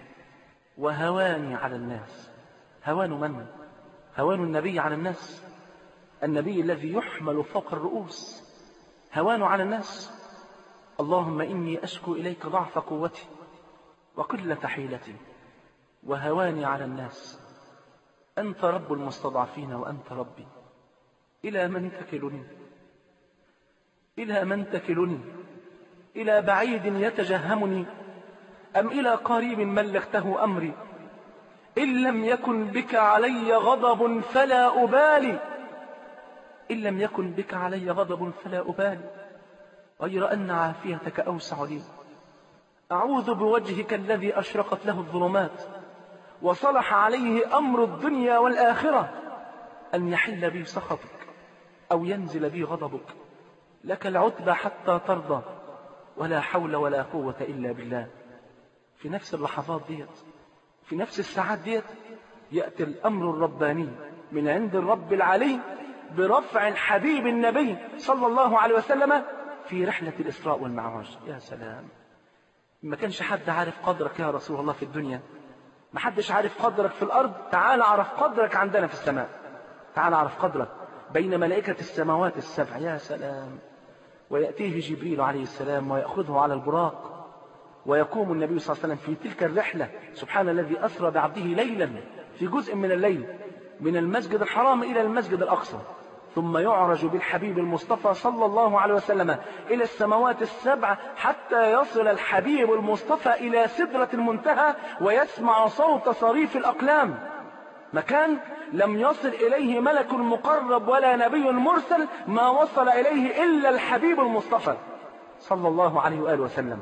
وهواني على الناس. هوان من؟ هوان النبي على الناس، النبي الذي يحمل فوق الرؤوس، هوان على الناس. اللهم إني أشكو إليك ضعف قوتي وقلة حيلتي وهواني على الناس، أنت رب المستضعفين وأنت ربي، إلى من تكلني؟ إلى من تكلني؟ إلى بعيد يتجهمني أم إلى قريب ملكته أمري؟ إن لم يكن بك علي غضب فلا أبالي، إن لم يكن بك علي غضب فلا أبالي، غير أن عافيتك أوسع لي، أعوذ بوجهك الذي أشرقت له الظلمات وصلح عليه أمر الدنيا والآخرة أن يحل بي سخطك أو ينزل بي غضبك، لك العتبى حتى ترضى، ولا حول ولا قوة إلا بالله. في نفس اللحظات ديت، في نفس الساعات ديت، يأتي الأمر الرباني من عند الرب العلي برفع الحبيب النبي صلى الله عليه وسلم في رحلة الإسراء والمعراج. يا سلام، ما كانش حد عارف قدرك يا رسول الله في الدنيا، ما حدش عارف قدرك في الأرض، تعال اعرف قدرك عندنا في السماء، تعال اعرف قدرك بين ملائكة السماوات السبع. يا سلام. ويأتيه جبريل عليه السلام ويأخذه على البراق، ويقوم النبي صلى الله عليه وسلم في تلك الرحلة. سبحان الذي أسرى بعبده ليلا في جزء من الليل من المسجد الحرام إلى المسجد الأقصى، ثم يعرج بالحبيب المصطفى صلى الله عليه وسلم إلى السماوات السبع حتى يصل الحبيب المصطفى إلى سدرة المنتهى ويسمع صوت صريف الأقلام، مكان لم يصل إليه ملك مقرب ولا نبي مرسل، ما وصل إليه إلا الحبيب المصطفى صلى الله عليه وآله وسلم.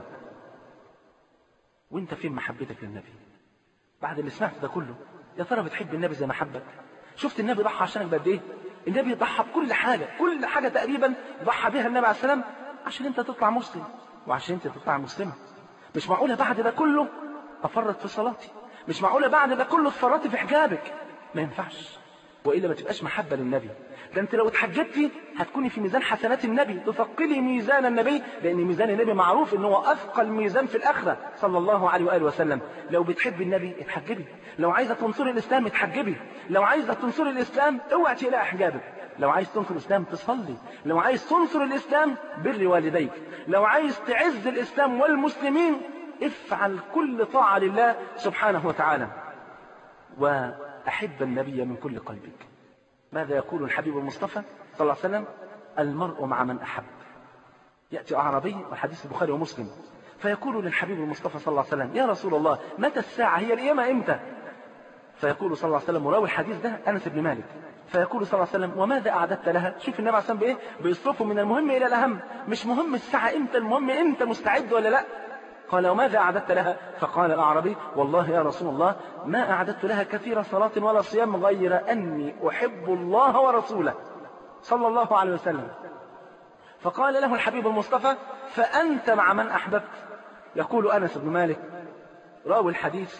وانت فين محبتك للنبي بعد اللي سمعت ده كله؟ يا ترى بتحب النبي زي ما حبك؟ شفت النبي ضحى عشانك بقد ايه؟ النبي ضحى بكل حاجة، كل حاجة تقريبا ضحى بها النبي عليه السلام عشان انت تطلع مسلم وعشان انت تطلع مسلمة. مش معقولة بعد ده كله افرط في صلاتي، مش معقولة بعد ده كله تفرطي في حجابك، ما ينفعش، وإلا ما تبقاش محبة للنبي. ده انت لو اتحجبتي هتكوني في ميزان حسنات النبي، تثقلي ميزان النبي، لأن ميزان النبي معروف ان هو أثقل ميزان في الآخرة صلى الله عليه وآله وسلم. لو بتحب النبي اتحجبي، لو عايزة تنصري الإسلام اتحجبي، لو عايزة تنصري الإسلام اوعي تقلعي حجابك، لو عايز تنصر الإسلام تصلي، لو عايز تنصر الإسلام بر والديك، لو عايز تعز الإسلام والمسلمين افعل كل طاعة لله سبحانه وتعالى. وأحب النبي من كل قلبك. ماذا يقول الحبيب المصطفى صلى الله عليه وسلم؟ المرء مع من أحب. يأتي أعرابي والحديث البخاري ومسلم فيقول للحبيب المصطفى صلى الله عليه وسلم: يا رسول الله متى الساعة؟ هي القيامة إمتى؟ فيقول صلى الله عليه وسلم، وراوي الحديث ده أنس بن مالك، فيقول صلى الله عليه وسلم: وماذا أعددت لها؟ شوف النبي عليه الصلاة والسلام بإيه؟ بيصرفه من المهم إلى الأهم، مش مهم الساعة إمتى، المهم أنت مستعد ولا لا. قال: وماذا أعددت لها؟ فقال الأعرابي: والله يا رسول الله ما أعددت لها كثير صلاة ولا صيام غير أني أحب الله ورسوله صلى الله عليه وسلم. فقال له الحبيب المصطفى: فأنت مع من أحببت؟ يقول أنس بن مالك راوي الحديث: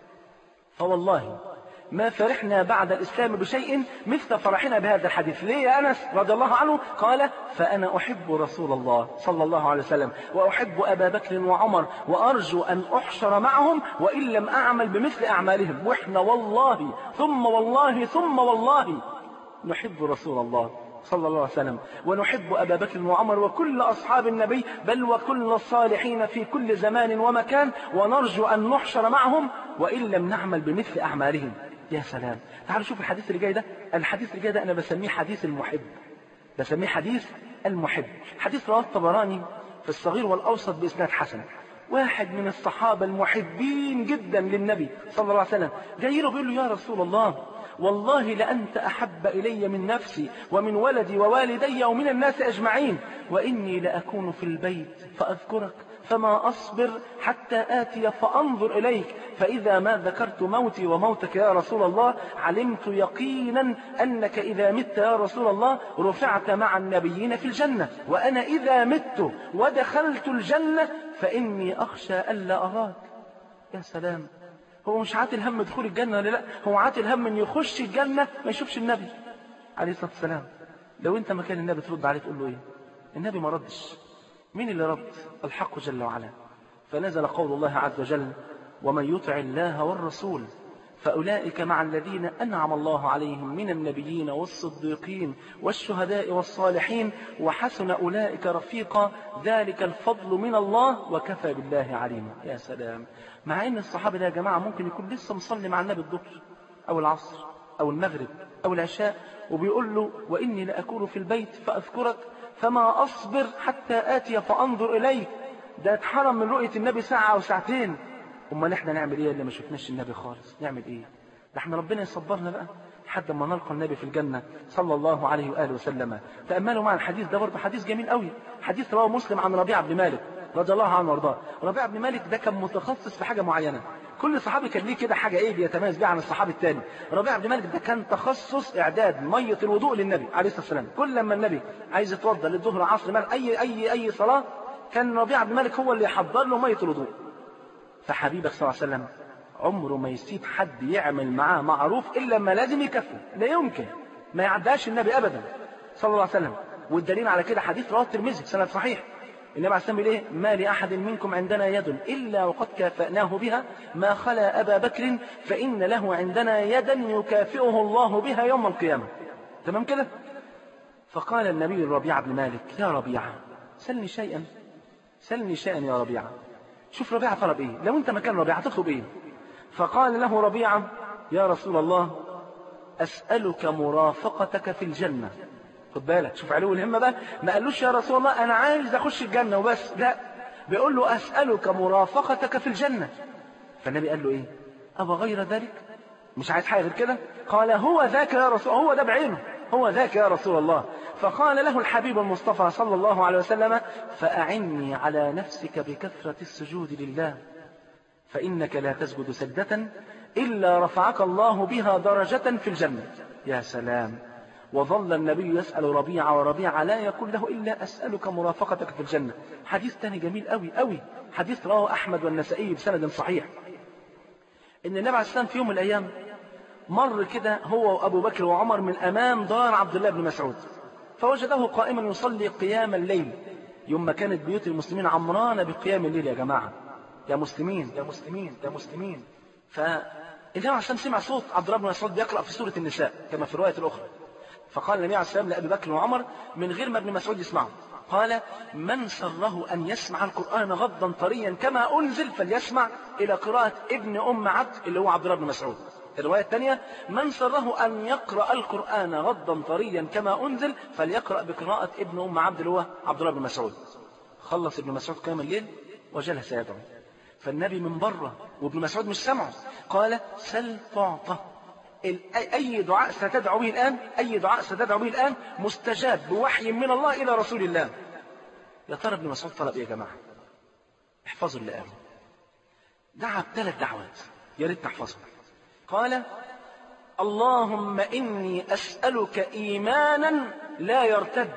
فوالله ما فرحنا بعد الإسلام بشيء مثل فرحنا بهذا الحديث. ليه يا أنس رضي الله عنه؟ قال: فأنا أحب رسول الله صلى الله عليه وسلم، وأحب أبا بكر وعمر، وأرجو أن أحشر معهم وإن لم أعمل بمثل أعمالهم. وإحنا والله ثم والله ثم والله نحب رسول الله صلى الله عليه وسلم، ونحب أبا بكر وعمر وكل أصحاب النبي، بل وكل الصالحين في كل زمان ومكان، ونرجو أن نحشر معهم وإن لم نعمل بمثل أعمالهم. يا سلام. تعالوا شوف الحديث اللي جاي ده. الحديث اللي جاي ده أنا بسميه حديث المحب، بسميه حديث المحب. حديث رواه الطبراني في الصغير والأوسط بإسناد حسن. واحد من الصحابة المحبين جدا للنبي صلى الله عليه وسلم جاي له بيقول له: يا رسول الله والله لأنت أحب إلي من نفسي ومن ولدي ووالدي ومن الناس أجمعين، وإني لأكون في البيت فأذكرك فما أصبر حتى آتي فأنظر إليك، فإذا ما ذكرت موتي وموتك يا رسول الله علمت يقينا أنك إذا مت يا رسول الله رفعت مع النبيين في الجنة، وأنا إذا مت ودخلت الجنة فإني أخشى ألا أراك. يا سلام. هو مش عاتل هم دخول الجنة ولا لا، هو عاتل هم أن يخش الجنة ما يشوفش النبي عليه الصلاة والسلام. لو أنت مكان النبي ترد عليه تقول له إيه؟ النبي ما ردش. مين اللي رد؟ الحق جل وعلا. فنزل قول الله عز وجل: ومن يطع الله والرسول فأولئك مع الذين أنعم الله عليهم من النبيين والصديقين والشهداء والصالحين وحسن أولئك رفيقا ذلك الفضل من الله وكفى بالله عليما. يا سلام. مع أن الصحابة ده يا جماعة ممكن يكون لسه مصلي مع النبي الظهر أو العصر أو المغرب أو العشاء وبيقول له: وإني لأكون في البيت فأذكرك فما أصبر حتى آتي فأنظر إليك. ده اتحرم من رؤية النبي ساعة أو ساعتين. أما نحن نعمل إيه اللي ما شفناش النبي خالص؟ نعمل إيه؟ ده احنا ربنا يصبرنا بقى لحد ما نلقى النبي في الجنة صلى الله عليه وآله وسلم. تأملوا مع الحديث ده برضه حديث جميل قوي. حديث رواه مسلم عن ربيعة بن مالك رضي الله عنه وارضاه. ربيعة بن مالك ده كان متخصص في حاجة معينة، كل صحابي كان ليه كده حاجة ايه بيتميز بيها عن الصحابي التاني. ربيعة بن مالك ده كان تخصص اعداد مية الوضوء للنبي عليه الصلاة والسلام. كل لما النبي عايز يتوضا للظهر عصر مال اي اي اي صلاة، كان ربيعة بن مالك هو اللي يحضر له مية الوضوء. فحبيبك صلى الله عليه وسلم عمره ما يسيب حد يعمل معاه معروف الا ما لازم يكفه، لا يمكن ما يعداش النبي ابدا صلى الله عليه وسلم. والدليل على كده حديث رواه الترمذي سند صحيح، النبي عليه الصلاة والسلام ايه؟ ما لأحد منكم عندنا يد إلا وقد كافأناه بها ما خلا أبا بكر فإن له عندنا يدا يكافئه الله بها يوم القيامة. تمام كده؟ فقال النبي لربيعة بن مالك يا ربيعة سلني شيئا، سلني شيئا يا ربيعة. شوف ربيعة طلب ايه، لو انت مكان ربيعة تطلب ايه؟ فقال له ربيعة يا رسول الله أسألك مرافقتك في الجنة. خد بالك، شوف علو الهمة بقى، ما قالوش يا رسول الله أنا عايز أخش الجنة وبس، لا، بيقول له أسألك مرافقتك في الجنة. فالنبي قال له إيه؟ أبا غير ذلك؟ مش عايز حاجة غير كده؟ قال هو ذاك يا رسول الله، هو ده بعينه، هو ذاك يا رسول الله. فقال له الحبيب المصطفى صلى الله عليه وسلم فأعني على نفسك بكثرة السجود لله فإنك لا تسجد سجدة إلا رفعك الله بها درجة في الجنة. يا سلام. وظل النبي يسأل ربيعة وربيعة لا يقول له إلا أسألك مرافقتك في الجنة. حديث تاني جميل قوي قوي، حديث رواه أحمد والنسائي بسند صحيح، إن النبي عليه السلام في يوم من الأيام مر كده هو وأبو بكر وعمر من أمام دار عبد الله بن مسعود، فوجده قائما يصلي قيام الليل. يوم ما كانت بيوت المسلمين عمرانة بقيام الليل يا جماعة، يا مسلمين يا مسلمين يا مسلمين. فالنبي عليه السلام سمع صوت عبد الله بن مسعود بيقرأ في سورة النساء كما في الرواية الأخرى، فقال النبي عليه السلام لأبي بكر وعمر من غير ما ابن مسعود يسمعه، قال من سره أن يسمع القرآن غضا طريا كما أنزل فليسمع إلى قراءة ابن أم عبد اللي هو عبد الله بن مسعود. الرواية الثانية من سره أن يقرأ القرآن غضا طريا كما أنزل فليقرأ بقراءة ابن أم عبد اللي هو عبد الله بن مسعود. خلص ابن مسعود قيام الليل وجلس يدعو، فالنبي من بره وابن مسعود مش سمعه، قال سل تعطى، أي دعاء ستدعو به الآن، أي دعاء ستدعو به الآن مستجاب بوحي من الله إلى رسول الله. يا ترى ابن مسعود طلب إيه يا جماعة؟ احفظوا اللي قاله. دعا بثلاث دعوات يا ريت نحفظهم. قال اللهم إني أسألك إيمانا لا يرتد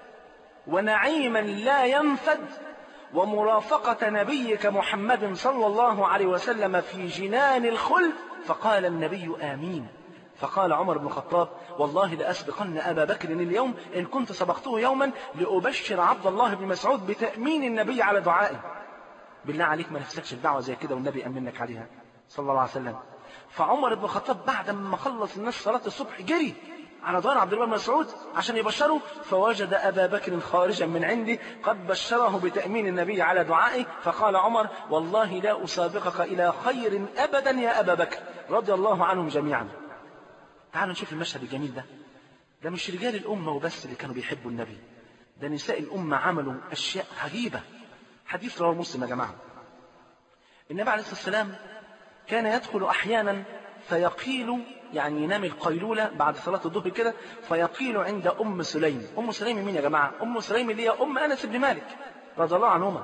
ونعيما لا ينفد ومرافقة نبيك محمد صلى الله عليه وسلم في جنان الخلد. فقال النبي آمين. فقال عمر بن الخطاب والله لأسبقن أبا بكر اليوم إن كنت سبقته يوما لأبشر عبد الله بن مسعود بتأمين النبي على دعائه. بالله عليك ما نفسكش الدعوة زي كده والنبي أمنك عليها صلى الله عليه وسلم. فعمر بن الخطاب بعد ما خلص الناس صلاة الصبح جري على دار عبد الله بن مسعود عشان يبشره، فوجد أبا بكر خارجا من عندي قد بشره بتأمين النبي على دعائه. فقال عمر والله لا أسابقك إلى خير أبدا يا أبا بكر رضي الله عنهم جميعا. تعالوا نشوف المشهد الجميل ده. ده مش رجال الأمة وبس اللي كانوا بيحبوا النبي، ده نساء الأمة عملوا أشياء عجيبة. حديث رواه مسلم يا جماعة. النبي عليه الصلاة والسلام كان يدخل أحيانا فيقيل، يعني ينام القيلولة بعد صلاة الظهر كده، فيقيل عند أم سليم. أم سليم مين يا جماعة؟ أم سليم اللي هي أم أنس بن مالك رضي الله عنهما.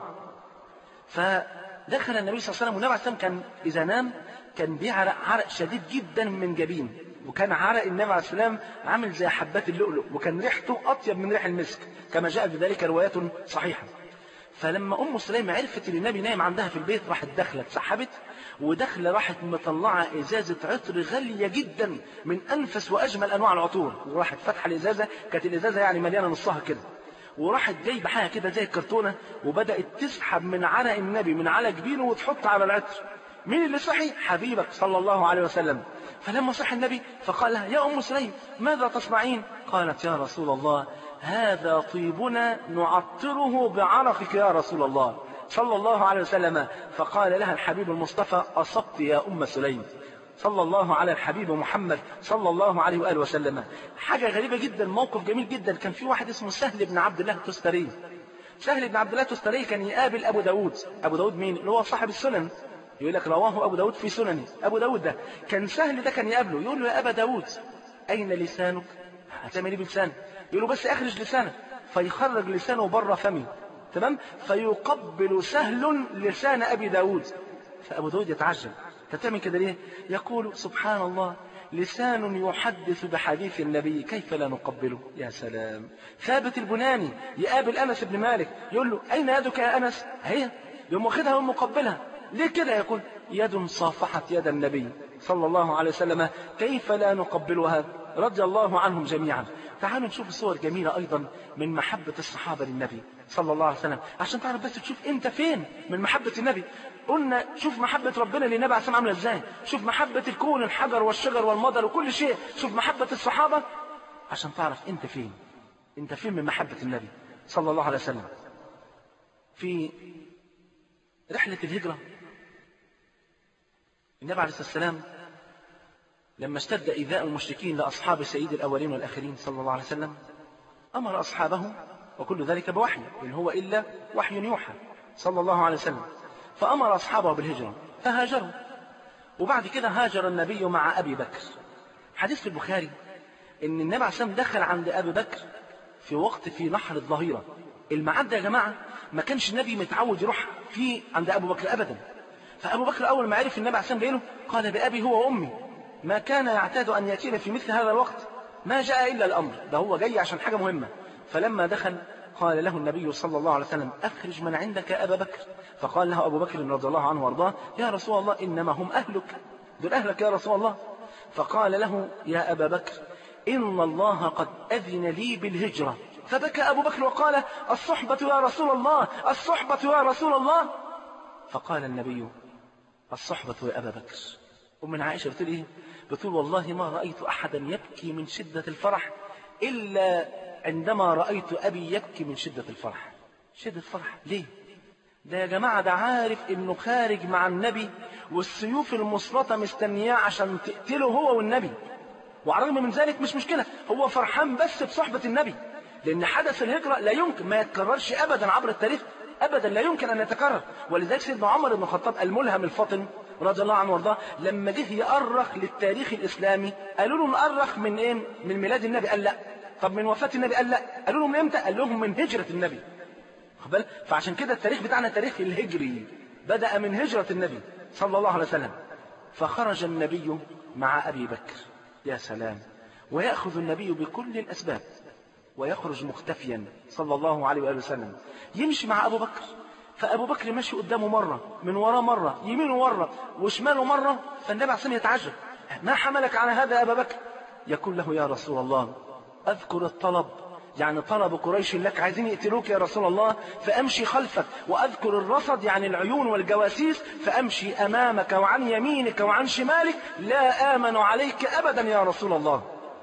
فدخل النبي صلى الله عليه وسلم والنبي عليه الصلاة والسلام كان إذا نام كان بيعرق عرق شديد جدا من جبين، وكان عرق النبي عليه الصلاة والسلام عامل زي حبات اللؤلؤ، وكان ريحته أطيب من ريح المسك كما جاء بذلك روايات صحيحة. فلما أم سليم عرفت ان النبي نايم عندها في البيت راحت داخله اتسحبت وداخله راحت مطلعه ازازه عطر غاليه جدا من انفس واجمل انواع العطور، وراحت فاتحه الازازه، كانت الازازه يعني مليانه نصها كده، وراحت جايبه حاجه كده زي الكرتونه وبدات تسحب من عرق النبي من على جبينه وتحط على العطر. مين اللي صحي؟ حبيبك صلى الله عليه وسلم. فلما صحي النبي فقال لها يا أم سليم ماذا تصنعين؟ قالت يا رسول الله هذا طيبنا نعطره بعرقك يا رسول الله صلى الله عليه وسلم. فقال لها الحبيب المصطفى أصبت يا أم سليم صلى الله على الحبيب محمد صلى الله عليه وآله وسلم. حاجة غريبة جدا، موقف جميل جدا. كان في واحد اسمه سهل بن عبد الله التستري. سهل بن عبد الله التستري كان يقابل أبو داود. أبو داود مين؟ اللي هو صاحب السنن، يقول لك رواه أبو داود في سننه. أبو داود ده كان سهل ده كان يقابله يقول له يا أبا داود أين لسانك؟ هتعمل ايه بلسانك؟ يقول له بس أخرج لسانك. فيخرج لسانه بره فمي تمام. فيقبل سهل لسان أبي داود. فأبو داود يتعجب، فتعمل كده ليه؟ يقول سبحان الله، لسان يحدث بحديث النبي كيف لا نقبله؟ يا سلام. ثابت البناني يقابل أنس بن مالك يقول له أين يدك يا أنس؟ هي يوم واخدها ومقبلها. ليه كده؟ يقول يد صافحت يد النبي صلى الله عليه وسلم كيف لا نقبلها؟ رضي الله عنهم جميعا. تعالوا نشوف صور جميلة أيضا من محبة الصحابة للنبي صلى الله عليه وسلم، عشان تعرف بس تشوف أنت فين من محبة النبي. قلنا شوف محبة ربنا للنبي عليه الصلاة والسلام عاملة ازاي، شوف محبة الكون، الحجر والشجر والمطر وكل شيء، شوف محبة الصحابة عشان تعرف أنت فين، أنت فين من محبة النبي صلى الله عليه وسلم. في رحلة الهجرة النبي عليه الصلاة والسلام لما اشتد إيذاء المشركين لأصحاب سيد الأولين والآخرين صلى الله عليه وسلم أمر أصحابه، وكل ذلك بوحي، إن هو إلا وحي يوحى صلى الله عليه وسلم. فأمر أصحابه بالهجرة فهاجروا، وبعد كده هاجر النبي مع أبي بكر. حديث في البخاري إن النبي عليه الصلاة والسلام دخل عند أبي بكر في وقت في نحر الظهيرة. الميعاد ده يا جماعة ما كانش النبي متعود يروح فيه عند أبو بكر أبدا. فأبو بكر أول ما عرف النبي عليه الصلاة والسلام جاي له قال بأبي هو وأمي ما كان يعتاد أن يأتينا في مثل هذا الوقت، ما جاء إلا الأمر ده، هو جاي عشان حاجة مهمة. فلما دخل قال له النبي صلى الله عليه وسلم أخرج من عندك أبا بكر. فقال له أبو بكر رضي الله عنه وارضاه يا رسول الله إنما هم أهلك، دول أهلك يا رسول الله. فقال له يا أبا بكر إن الله قد أذن لي بالهجرة. فبكى أبو بكر وقال الصحبة يا رسول الله، الصحبة يا رسول الله. فقال النبي الصحبة يا أبا بكر. ومن عائشة بتقول إيه؟ بتقول والله ما رأيت أحدا يبكي من شدة الفرح إلا عندما رأيت أبي يبكي من شدة الفرح. شدة الفرح ليه؟ ده يا جماعة ده عارف إنه خارج مع النبي والسيوف المسلطة مستنياه عشان تقتله هو والنبي، وعلى الرغم من ذلك مش مشكلة، هو فرحان بس بصحبة النبي، لأن حدث الهجرة لا يمكن ما يتكررش أبدا عبر التاريخ، أبدا لا يمكن أن يتكرر. ولذلك سيدنا عمر بن الخطاب الملهم الفطن رضي الله عنه وارضاه لما جه يأرخ للتاريخ الإسلامي قالوا له نأرخ من إيه؟ من ميلاد النبي. قال لا. طب من وفاة النبي؟ قال لا. قالوا له من إمتى؟ قال لهم من هجرة النبي. خبال؟ فعشان كده التاريخ بتاعنا تاريخ الهجري، بدأ من هجرة النبي صلى الله عليه وسلم. فخرج النبي مع أبي بكر. يا سلام. ويأخذ النبي بكل الأسباب ويخرج مختفيا صلى الله عليه وآله وسلم، يمشي مع أبو بكر. فأبو بكر ماشي قدامه مرة، من وراه مرة، يمينه مرة وشماله مرة. فالنبي عليه الصلاة والسلام يتعجب ما حملك على هذا يا أبا بكر؟ يقول له يا رسول الله أذكر الطلب، يعني طلب قريش لك، عايزين يقتلوك يا رسول الله، فأمشي خلفك، وأذكر الرصد يعني العيون والجواسيس، فأمشي أمامك وعن يمينك وعن شمالك، لا آمن عليك أبدا يا رسول الله.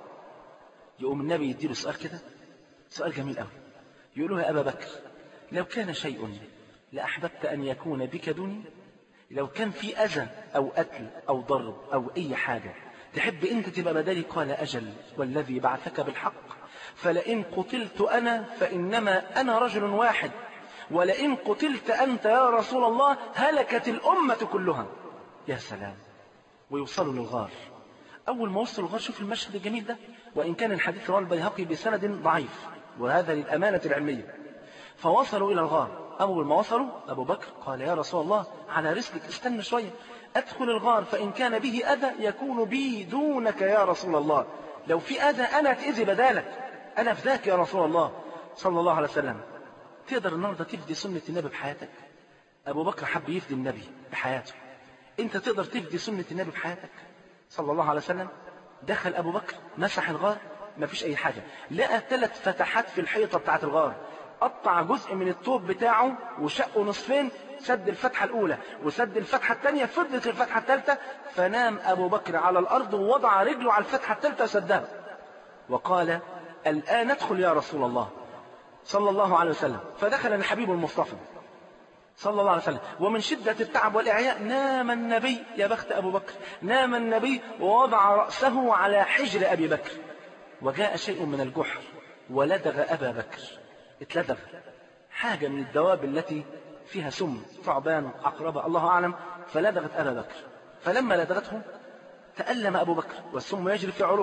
يقوم النبي يديله سؤال كده، سؤال جميل قوي، يقول له يا أبا بكر لو كان شيء لأحببت أن يكون بك دوني، لو كان في أذى أو قتل أو ضرب أو أي حاجة تحب أنت تبقى بدالي؟ قال أجل والذي بعثك بالحق، فلئن قتلت أنا فإنما أنا رجل واحد، ولئن قتلت أنت يا رسول الله هلكت الأمة كلها. يا سلام. ويوصلوا للغار. أول ما وصلوا الغار شوف المشهد الجميل ده، وإن كان الحديث رواه البيهقي بسند ضعيف، وهذا للأمانة العلمية. فوصلوا إلى الغار. أول ما وصلوا أبو بكر قال يا رسول الله على رسلك، استنى شوية، أدخل الغار فإن كان به أذى يكون بي دونك يا رسول الله، لو في أذى أنا أتأذي بدالك، أنا فداك يا رسول الله صلى الله عليه وسلم. تقدر النهاردة تفدي سنة النبي بحياتك؟ أبو بكر حب يفدي النبي بحياته، أنت تقدر تفدي سنة النبي بحياتك صلى الله عليه وسلم؟ دخل أبو بكر مسح الغار، ما فيش أي حاجة، لقى ثلاث فتحات في الحيطة بتاعة الغار، قطع جزء من الطوب بتاعه وشقه نصفين، سد الفتحة الأولى وسد الفتحة الثانية، فضلت الفتحة الثالثة، فنام أبو بكر على الأرض ووضع رجله على الفتحة الثالثة وسدها، وقال الآن ادخل يا رسول الله صلى الله عليه وسلم. فدخل الحبيب المصطفى صلى الله عليه وسلم، ومن شدة التعب والإعياء نام النبي، يا بخت أبو بكر، نام النبي ووضع رأسه على حجر أبي بكر، وجاء شيء من الجحر ولدغ أبا بكر، اتلدغ حاجة من الدواب التي فيها سم، ثعبان، عقربة، الله أعلم، فلدغت أبا بكر. فلما لدغته تألم أبو بكر والسم يجري في عروقه،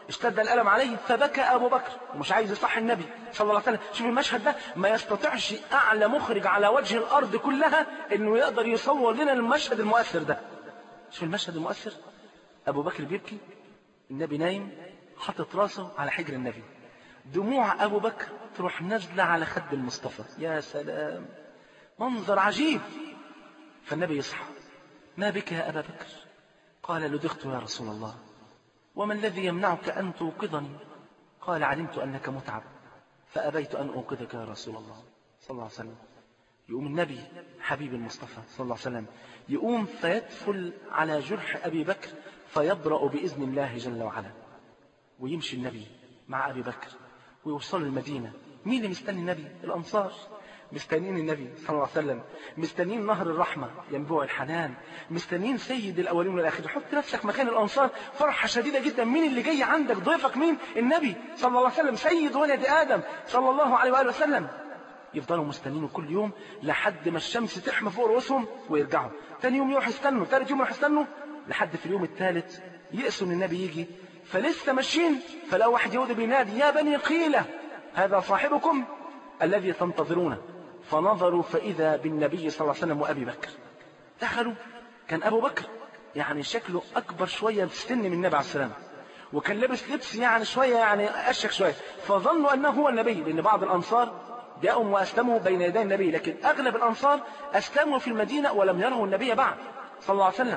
اشتد الألم عليه فبكى أبو بكر ومش عايز يصحي النبي صلى الله عليه وسلم. شوف المشهد ده، ما يستطيعش أعلى مخرج على وجه الأرض كلها إنه يقدر يصور لنا المشهد المؤثر ده. شوف المشهد المؤثر، أبو بكر بيبكي، النبي نايم حاطط راسه على حجر النبي، دموع أبو بكر تروح نازلة على خد المصطفى. يا سلام، منظر عجيب. فالنبي يصحى، ما بك يا أبا بكر؟ قال لدغت يا رسول الله. وما الذي يمنعك أن توقظني؟ قال علمت أنك متعب فأبيت أن أوقظك يا رسول الله صلى الله عليه وسلم. يقوم النبي حبيب المصطفى صلى الله عليه وسلم يقوم فيدخل على جرح أبي بكر فيبرأ بإذن الله جل وعلا، ويمشي النبي مع أبي بكر ويوصلوا المدينة. مين اللي مستني النبي؟ الأنصار مستنين النبي صلى الله عليه وسلم، مستنين نهر الرحمة ينبوع الحنان، مستنين سيد الأولين والآخرين. حط نفسك مكان الأنصار، فرحة شديدة جدا. مين اللي جاي عندك؟ ضيفك مين؟ النبي صلى الله عليه وسلم، سيد ولد آدم صلى الله عليه وآله وسلم. يفضلوا مستنينه كل يوم لحد ما الشمس تحمى فوق رؤوسهم ويرجعوا. ثاني يوم يروحوا يستنوا، ثالث يوم يروحوا يستنوا، لحد في اليوم الثالث يأسوا ان النبي يجي. فلسه ماشيين فلو واحد يهودي بينادي يا بني قيلة هذا صاحبكم الذي تنتظرونه. فنظروا فإذا بالنبي صلى الله عليه وسلم وأبي بكر. دخلوا، كان أبو بكر يعني شكله أكبر شوية بسن من النبي عليه السلام، وكان لابس لبس يعني شوية يعني أشك شوية، فظنوا أنه هو النبي، لأن بعض الأنصار جاءوا وأسلموا بين يدي النبي، لكن أغلب الأنصار أسلموا في المدينة ولم يروا النبي بعد صلى الله عليه وسلم.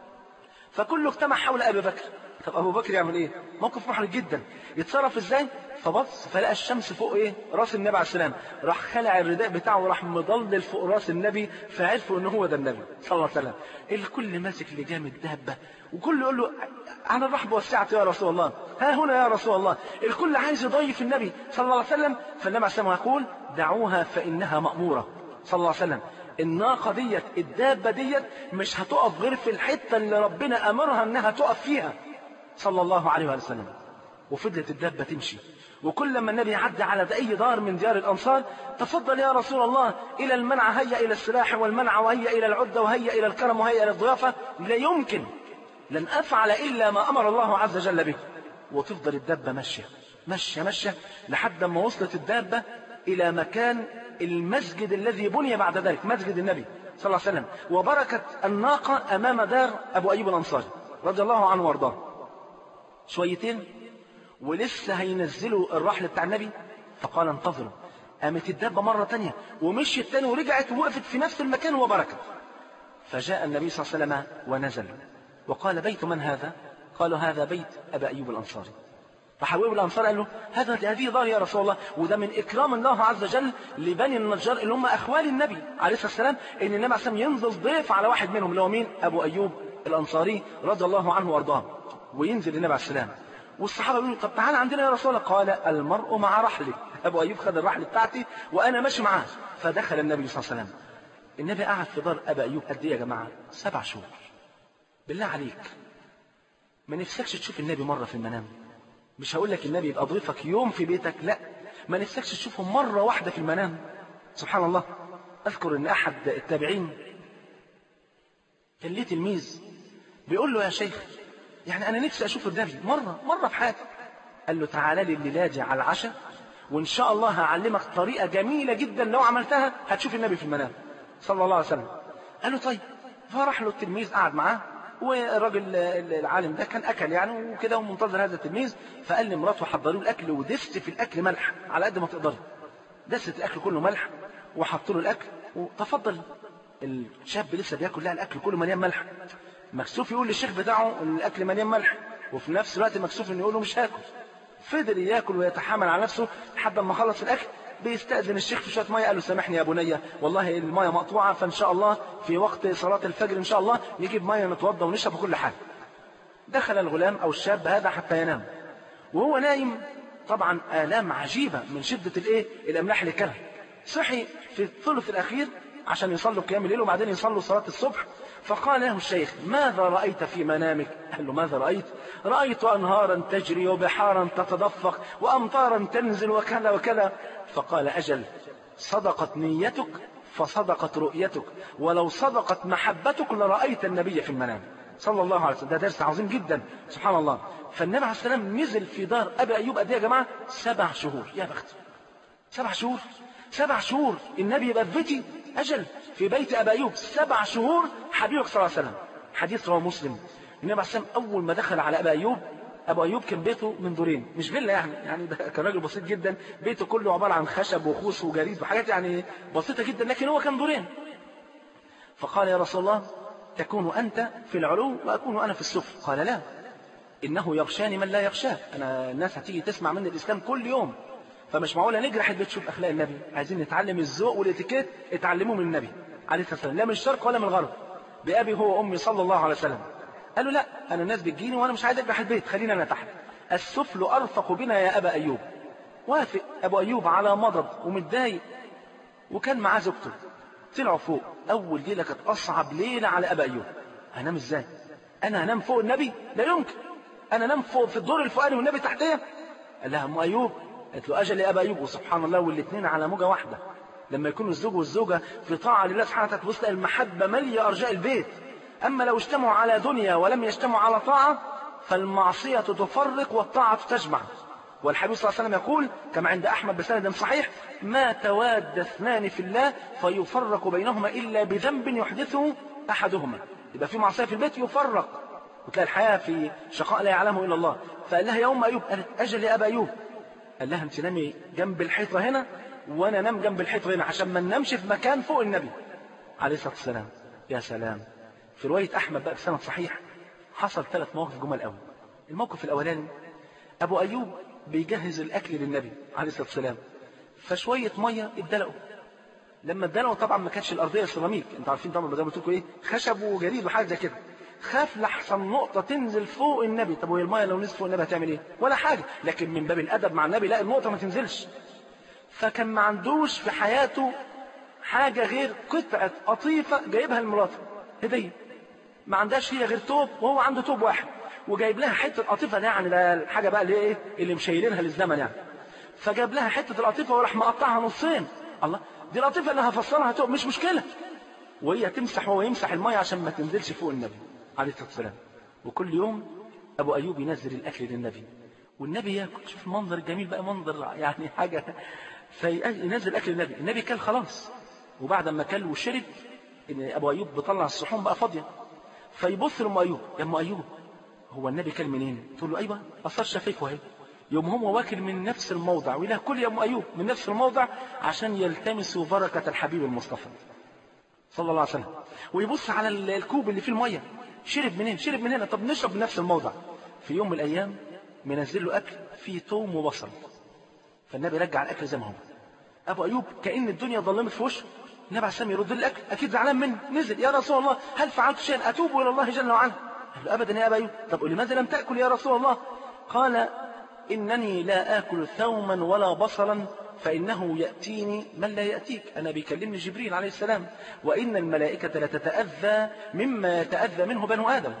فكله اجتمع حول أبي بكر. طب أبو بكر يعمل إيه؟ موقف محرج جدا، يتصرف إزاي؟ فبص فلقى الشمس فوق إيه؟ راس النبي عليه السلام، راح خلع الرداء بتاعه وراح مضلل فوق راس النبي، فعرفوا إنه هو ده النبي صلى الله عليه وسلم. الكل ماسك لجام الدابة، وكل يقول له على الرحب والسعة يا رسول الله، ها هنا يا رسول الله. الكل عايز يضيف النبي صلى الله عليه وسلم. فالنبي عليه السلام يقول دعوها فإنها مأمورة صلى الله عليه وسلم. الناقة ديت، الدابة ديت مش هتقف غير في الحتة اللي ربنا أمرها إنها تقف فيها صلى الله عليه وسلم. وفضلت الدابة تمشي، وكل ما النبي يعدي على أي دار من ديار الأنصار تفضل يا رسول الله إلى المنع، هيا إلى السلاح والمنع، وهيا إلى العدة، وهيا إلى الكرم، وهيا إلى الضيافة. لا يمكن، لن أفعل إلا ما أمر الله عز وجل به. وتفضل الدابة ماشية ماشية ماشية لحد ما وصلت الدابة إلى مكان المسجد الذي بني بعد ذلك، مسجد النبي صلى الله عليه وسلم. وبركت الناقة أمام دار أبو أيوب الأنصاري رضي الله عنه وارضاه. شويتين ولسه هينزلوا الرحل بتاع النبي، فقال انتظروا. قامت الدابة مرة تانية ومشيت تاني ورجعت ووقفت في نفس المكان وبركت. فجاء النبي صلى الله عليه وسلم ونزل وقال بيت من هذا؟ قالوا هذا بيت أبا أيوب الأنصاري. فحبيب الأنصار قال له هذا هذه دار يا رسول الله. وده من إكرام الله عز وجل لبني النجار اللي هم أخوال النبي عليه الصلاة والسلام، إن النبي عليه الصلاة والسلام ينزل ضيف على واحد منهم اللي هو مين؟ أبو أيوب الأنصاري رضي الله عنه وارضاه. وينزل النبي عليه السلام، والصحابة يقولوا طب تعالى عندنا يا رسول الله. قال المرء مع رحله. أبو أيوب خد الرحل بتاعتي وأنا ماشي معاه. فدخل النبي صلى الله عليه وسلم. النبي قعد في دار أبا أيوب قد إيه يا جماعة؟ سبع شهور. بالله عليك ما نفسكش تشوف النبي مرة في المنام؟ مش هقول لك النبي يبقى ضيفك يوم في بيتك، لا، ما نفسكش تشوفه مرة واحدة في المنام؟ سبحان الله. أذكر أن أحد التابعين كان ليه تلميذ بيقول له يا شيخ يعني أنا نفسي أشوف النبي مرة مرة في حياتي. قال له تعالى لي الليلة على العشاء وإن شاء الله هعلمك طريقة جميلة جدا لو عملتها هتشوف النبي في المنام صلى الله عليه وسلم. قال له طيب. فراح له التلميذ قعد معاه، والراجل العالم ده كان أكل يعني وكده ومنتظر هذا التلميذ. فقال لمراته حضروا الأكل ودست في الأكل ملح على قد ما تقدر. دست الأكل كله ملح وحطوا له الأكل وتفضل. الشاب لسه بياكل، لا الأكل كله مليان ملح. مكسوف يقول للشيخ بتاعه ان الاكل مليان ملح، وفي نفس الوقت مكسوف انه يقول له مش هاكل. فضل ياكل ويتحمل على نفسه لحد ما خلص الاكل. بيستأذن الشيخ في شويه ميه، قال له سامحني يا بني والله الميه مقطوعه، فان شاء الله في وقت صلاه الفجر ان شاء الله نجيب ميه نتوضا ونشرب كل حاجه. دخل الغلام او الشاب هذا حتى ينام، وهو نايم طبعا آلام عجيبه من شده الايه الاملاح اللي كلها. صحي في الثلث الاخير عشان يصلوا قيام الليل وبعدين يصلوا صلاه الصبح. فقال له الشيخ ماذا رأيت في منامك؟ قال له ماذا رأيت؟ رأيت أنهارا تجري وبحارا تتدفق وأمطارا تنزل وكذا وكذا. فقال أجل صدقت نيتك فصدقت رؤيتك، ولو صدقت محبتك لرأيت النبي في المنام. صلى الله عليه وسلم. ده درس عظيم جدا سبحان الله. فالنبي عليه السلام نزل في دار أبي أيوب قد ايه يا جماعة؟ سبع شهور. يا بخت، سبع شهور، سبع شهور النبي يبقى في بيتي، أجل في بيت أبي أيوب سبع شهور حبيبك صلى الله عليه وسلم. حديث رواه مسلم. النبي عليه السلام أول ما دخل على أبي أيوب، أبو أيوب كان بيته من دورين، مش فيلا يعني، يعني ده كان راجل بسيط جدا، بيته كله عبارة عن خشب وخوص وجريد وحاجات يعني بسيطة جدا، لكن هو كان دورين. فقال يا رسول الله تكون أنت في العلو وأكون أنا في السفل؟ قال لا، إنه يغشاني من لا يغشاه. أنا الناس هتيجي تسمع من الإسلام كل يوم، فمش معقولة نجرح البيت تشوف أخلاق النبي. عايزين نتعلم الذوق والإتيكيت، اتعلموه من النبي عليه الصلاة والسلام، لا من الشرق ولا من الغرب، بأبي هو وأمي صلى الله عليه وسلم. قالوا لا، أنا الناس بتجيني وأنا مش عايز أجرح البيت، خلينا أنا تحت. السفل أرفق بنا يا أبا أيوب. وافق أبو أيوب على مضض ومتضايق، وكان معاه زوجته. طلعوا فوق. أول ليلة كانت أصعب ليلة على أبا أيوب. هنام إزاي؟ أنا هنام فوق النبي؟ لا يمكن. أنا نام فوق في الدور الفوقاني والنبي تحتيه؟ قال لها أم أيوب. قالت له أجل يا أبا أيوب. وسبحان الله، والاثنين على موجة واحدة. لما يكونوا الزوج والزوجة في طاعة لله سبحانه وتعالى تبص المحبة مالية أرجاء البيت. أما لو اجتمعوا على دنيا ولم يجتمعوا على طاعة فالمعصية تفرق والطاعة تجمع. والحبيب صلى الله عليه وسلم يقول كما عند أحمد بسند صحيح: ما تواد اثنان في الله فيفرق بينهما إلا بذنب يحدثه أحدهما. يبقى في معصية في البيت يفرق، وتلاقي الحياة في شقاء لا يعلمه إلا الله. فقال لها يا أم أيوب. قالت أجل يا أبا أيوب. قال لها أنت نامي جنب الحيطة هنا وأنا نام جنب الحيطة هنا عشان ما ننامش في مكان فوق النبي عليه الصلاة والسلام. يا سلام. في رواية أحمد بقى بسند صحيح حصل ثلاث مواقف جمل قوي. الموقف الأولاني أبو أيوب بيجهز الأكل للنبي عليه الصلاة والسلام، فشوية مية اتدلقوا. لما اتدلقوا طبعا ما كانتش الأرضية سيراميك، انتوا عارفين طبعا زي ما قلت لكم ايه، خشب وجريد وحاجة زي كده. خاف لحسن نقطة تنزل فوق النبي. طب وهي المية لو نزلت فوق النبي هتعمل ايه؟ ولا حاجة، لكن من باب الأدب مع النبي لا، النقطة ما تنزلش. فكان ما عندوش في حياته حاجة غير قطعة قطيفة جايبها لمراته هدية. ما عندهاش هي غير توب، وهو عنده توب واحد، وجايب لها حته قطيفه. ده يعني ده الحاجه بقى اللي ايه اللي مشيلينها للزمن يعني. فجاب لها حته القطيفه وراح مقطعها نصين. الله، دي القطيفه اللي هفصلها توب، مش مشكله. وهي تمسح وهو يمسح الميه عشان ما تنزلش فوق النبي عليه الصلاه والسلام. وكل يوم ابو ايوب ينزل الاكل للنبي والنبي ياكل. شوف المنظر الجميل بقى، منظر يعني حاجه. فينزل اكل للنبي، النبي كل خلاص، وبعد ما كل وشرب ان ابو ايوب بيطلع الصحون بقى فاضيه. فيبص لام ايوب: يا ام ايوب هو النبي كل منين؟ تقول له ايوه اثر شفيك وهي. يوم هو واكل من نفس الموضع ويقول لها كل يا ام ايوب من نفس الموضع عشان يلتمسوا بركه الحبيب المصطفى صلى الله عليه وسلم. ويبص على الكوب اللي فيه الميه، شرب منين؟ شرب من هنا. طب نشرب من نفس الموضع. في يوم من الايام منزل له اكل فيه توم وبصل، فالنبي رجع الاكل زي ما هو. ابو ايوب كأن الدنيا ظلمت في وشه. النبي عليه السلام يرد الاكل، اكيد زعلان منه. نزل: يا رسول الله هل فعلت شيئا اتوب الى الله جل وعلا؟ قال له ابدا يا ابا ايوب. طب لماذا لم تاكل يا رسول الله؟ قال: انني لا اكل ثوما ولا بصلا فانه ياتيني من لا ياتيك. انا بيكلمني جبريل عليه السلام، وان الملائكه لتتاذى مما يتاذى منه بنو ادم.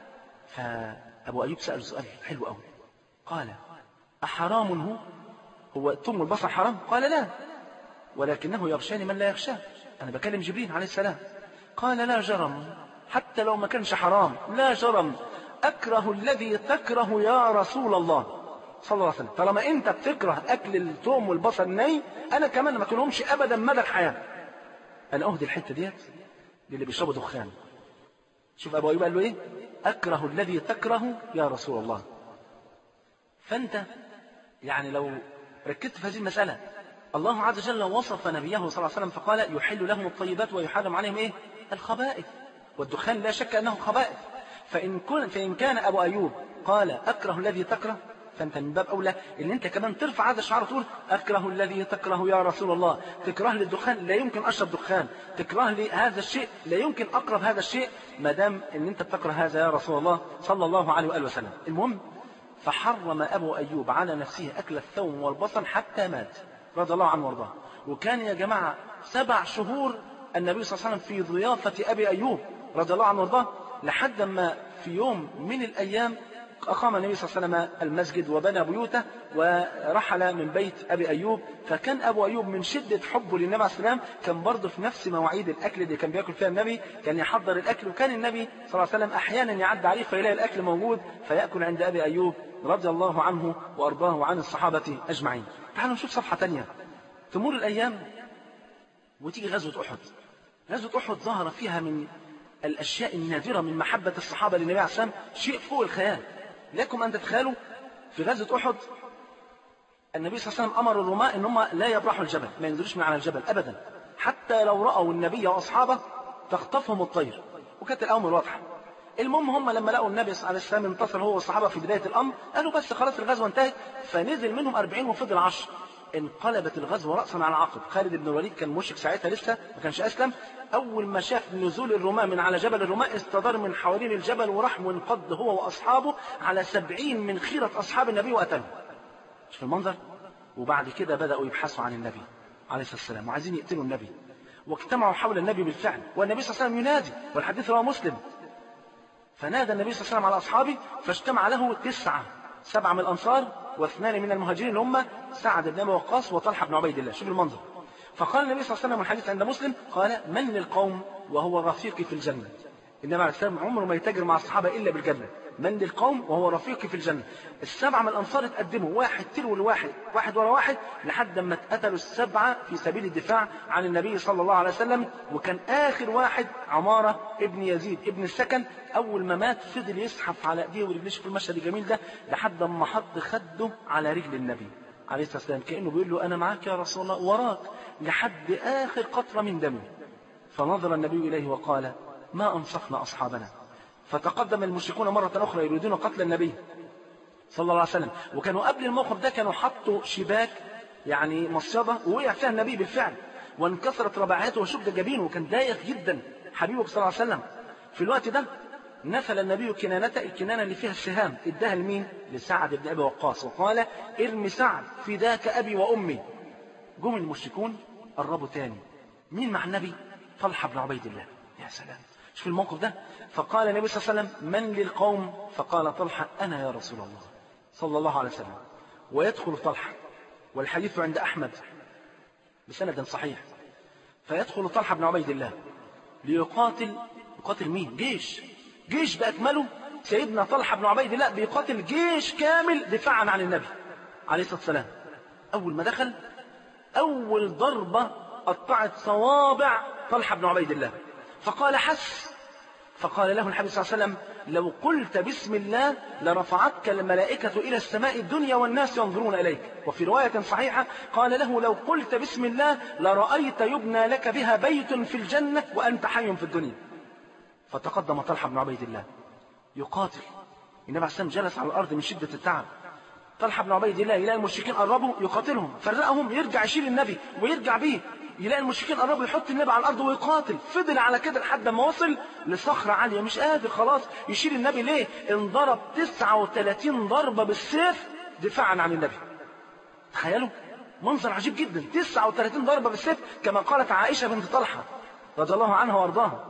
فابو ايوب سال سؤال حلو قوي. قال: احرام هو؟ هو الثوم والبصل حرام؟ قال: لا، ولكنه يغشاني من لا يغشاه. أنا بكلم جبريل عليه السلام. قال: لا جرم، حتى لو ما كانش حرام لا جرم، أكره الذي تكره يا رسول الله صلى الله عليه وسلم. طالما أنت بتكره أكل الثوم والبصل ني، أنا كمان ما أكلهمش أبدا مدى الحياة. أنا أهدي الحتة ديت للي بيشربوا دخان. شوف أبو أيوب قال له إيه؟ أكره الذي تكره يا رسول الله. فأنت يعني لو ركزت في هذه المسألة، الله عز وجل وصف نبيه صلى الله عليه وسلم فقال: يحل لهم الطيبات ويحرم عليهم ايه؟ الخبائث. والدخان لا شك انه خبائث. فان كن فان كان ابو ايوب قال اكره الذي تكره، فانت من باب اولى ان انت كمان ترفع هذا الشعار وتقول: اكره الذي تكره يا رسول الله. تكره لي الدخان، لا يمكن اشرب دخان. تكره لي هذا الشيء، لا يمكن اقرب هذا الشيء، ما دام ان انت بتكره هذا يا رسول الله صلى الله عليه واله وسلم. المهم فحرم ابو ايوب على نفسه اكل الثوم والبصل حتى مات رضي الله عنه وارضاه. وكان يا جماعة سبع شهور النبي صلى الله عليه وسلم في ضيافة أبي أيوب رضي الله عنه وارضاه، لحد ما في يوم من الأيام أقام النبي صلى الله عليه وسلم المسجد وبنى بيوته ورحل من بيت أبي أيوب. فكان أبو أيوب من شدة حبه للنبي عليه السلام كان برضه في نفس مواعيد الأكل اللي كان بيأكل فيها النبي كان يحضر الأكل. وكان النبي صلى الله عليه وسلم أحيانا يعد عليه فيلاقي الأكل موجود فيأكل عند أبي أيوب رضي الله عنه وأرضاه وعن الصحابة أجمعين. تعالوا نشوف صفحة تانية. تمر الأيام وتيجي غزوة أحد. غزوة أحد ظهر فيها من الأشياء النادرة من محبة الصحابة للنبي عليه السلام شيء فوق الخيال. لكم أن تتخيلوا في غزوة أحد النبي صلى الله عليه وسلم أمر الرماة إن هم لا يبرحوا الجبل، ما ينزلوش من على الجبل أبدا، حتى لو رأوا النبي وأصحابه تخطفهم الطير، وكانت الأمر واضحة. المهم هم لما لقوا النبي صلى الله عليه وسلم انتصر هو والصحابة في بداية الأمر قالوا بس خلاص الغزوة انتهت، فنزل منهم أربعين وفضل عشر. انقلبت الغزوة رأسا على عقب. خالد بن الوليد كان مشرك ساعتها لسه ما كانش أسلم. أول ما شاف نزول الرماة من على جبل الرماة استدار من حوالين الجبل وراح وانقض هو وأصحابه على سبعين من خيرة أصحاب النبي وقتلهم. شوف المنظر. وبعد كده بدأوا يبحثوا عن النبي عليه الصلاة والسلام وعايزين يقتلوا النبي، واجتمعوا حول النبي بالفعل، والنبي صلى الله عليه وسلم ينادي، والحديث رواه مسلم. فنادى النبي صلى الله عليه وسلم على أصحابه فاجتمع له تسعة، سبعة من الأنصار واثنان من المهاجرين اللي هم سعد بن أبي وقاص وطلحة بن عبيد الله. شوف المنظر. فقال النبي صلى الله عليه وسلم والحديث عند مسلم قال من للقوم وهو رفيقي في الجنة. النبي عليه السلام عمره ما يتاجر مع الصحابة إلا بالجنة. من للقوم وهو رفيقي في الجنة. السبعة من الأنصار اتقدموا واحد تلو الواحد واحد ورا واحد لحد ما اتقتلوا السبعة في سبيل الدفاع عن النبي صلى الله عليه وسلم. وكان آخر واحد عمارة ابن يزيد ابن السكن. أول ما مات فضل يزحف على ايديه ورجليه في المشهد الجميل ده لحد ما حط خده على رجل النبي عليه الصلاة والسلام كأنه بيقول له أنا معاك يا رسول الله وراك لحد آخر قطرة من دمه. فنظر النبي إليه وقال ما أنصفنا أصحابنا. فتقدم المشركون مرة أخرى يريدون قتل النبي صلى الله عليه وسلم. وكانوا قبل الموقف ده كانوا حطوا شباك يعني مصيدة ووقع فيها النبي بالفعل وانكسرت رباعياته وشد جبينه وكان ضايق جدا حبيبه صلى الله عليه وسلم. في الوقت ده نفل النبي كنانته، الكنانة اللي فيها السهام اداها لمين؟ لسعد بن أبي وقاص وقال ارمي سعد فداك أبي وأمي. جم المشركون قربوا تاني. مين مع النبي؟ طلحة بن عبيد الله. يا سلام شوف الموقف ده. فقال النبي صلى الله عليه وسلم من للقوم؟ فقال طلحة أنا يا رسول الله صلى الله عليه وسلم. ويدخل طلحة والحديث عند أحمد بسند صحيح. فيدخل طلحة بن عبيد الله ليقاتل. يقاتل مين؟ جيش جيش بأكمله. سيدنا طلحة بن عبيد الله بيقاتل جيش كامل دفاعا عن النبي عليه الصلاة والسلام. أول ما دخل أول ضربة قطعت صوابع طلحة بن عبيد الله فقال حس. فقال له النبي صلى الله عليه وسلم لو قلت بسم الله لرفعتك الملائكة إلى السماء الدنيا والناس ينظرون إليك. وفي رواية صحيحة قال له لو قلت بسم الله لرأيت يبنى لك بها بيت في الجنة وأنت حي في الدنيا. فتقدم طلحة بن عبيد الله يقاتل. النبي عليه السلام جلس على الأرض من شدة التعب. طلحة بن عبيد الله يلاقي المشركين قربوا يقاتلهم فرقهم يرجع يشيل النبي ويرجع بيه. يلاقي المشركين قربوا يحط النبي على الأرض ويقاتل. فضل على كده لحد ما وصل لصخرة عالية مش قادر خلاص يشيل النبي. ليه؟ انضرب تسعة وثلاثين ضربة بالسيف دفاعا عن النبي. تخيلوا منظر عجيب جدا. تسعة وثلاثين ضربة بالسيف كما قالت عائشة بنت طلحة رضي الله عنها وارضاها.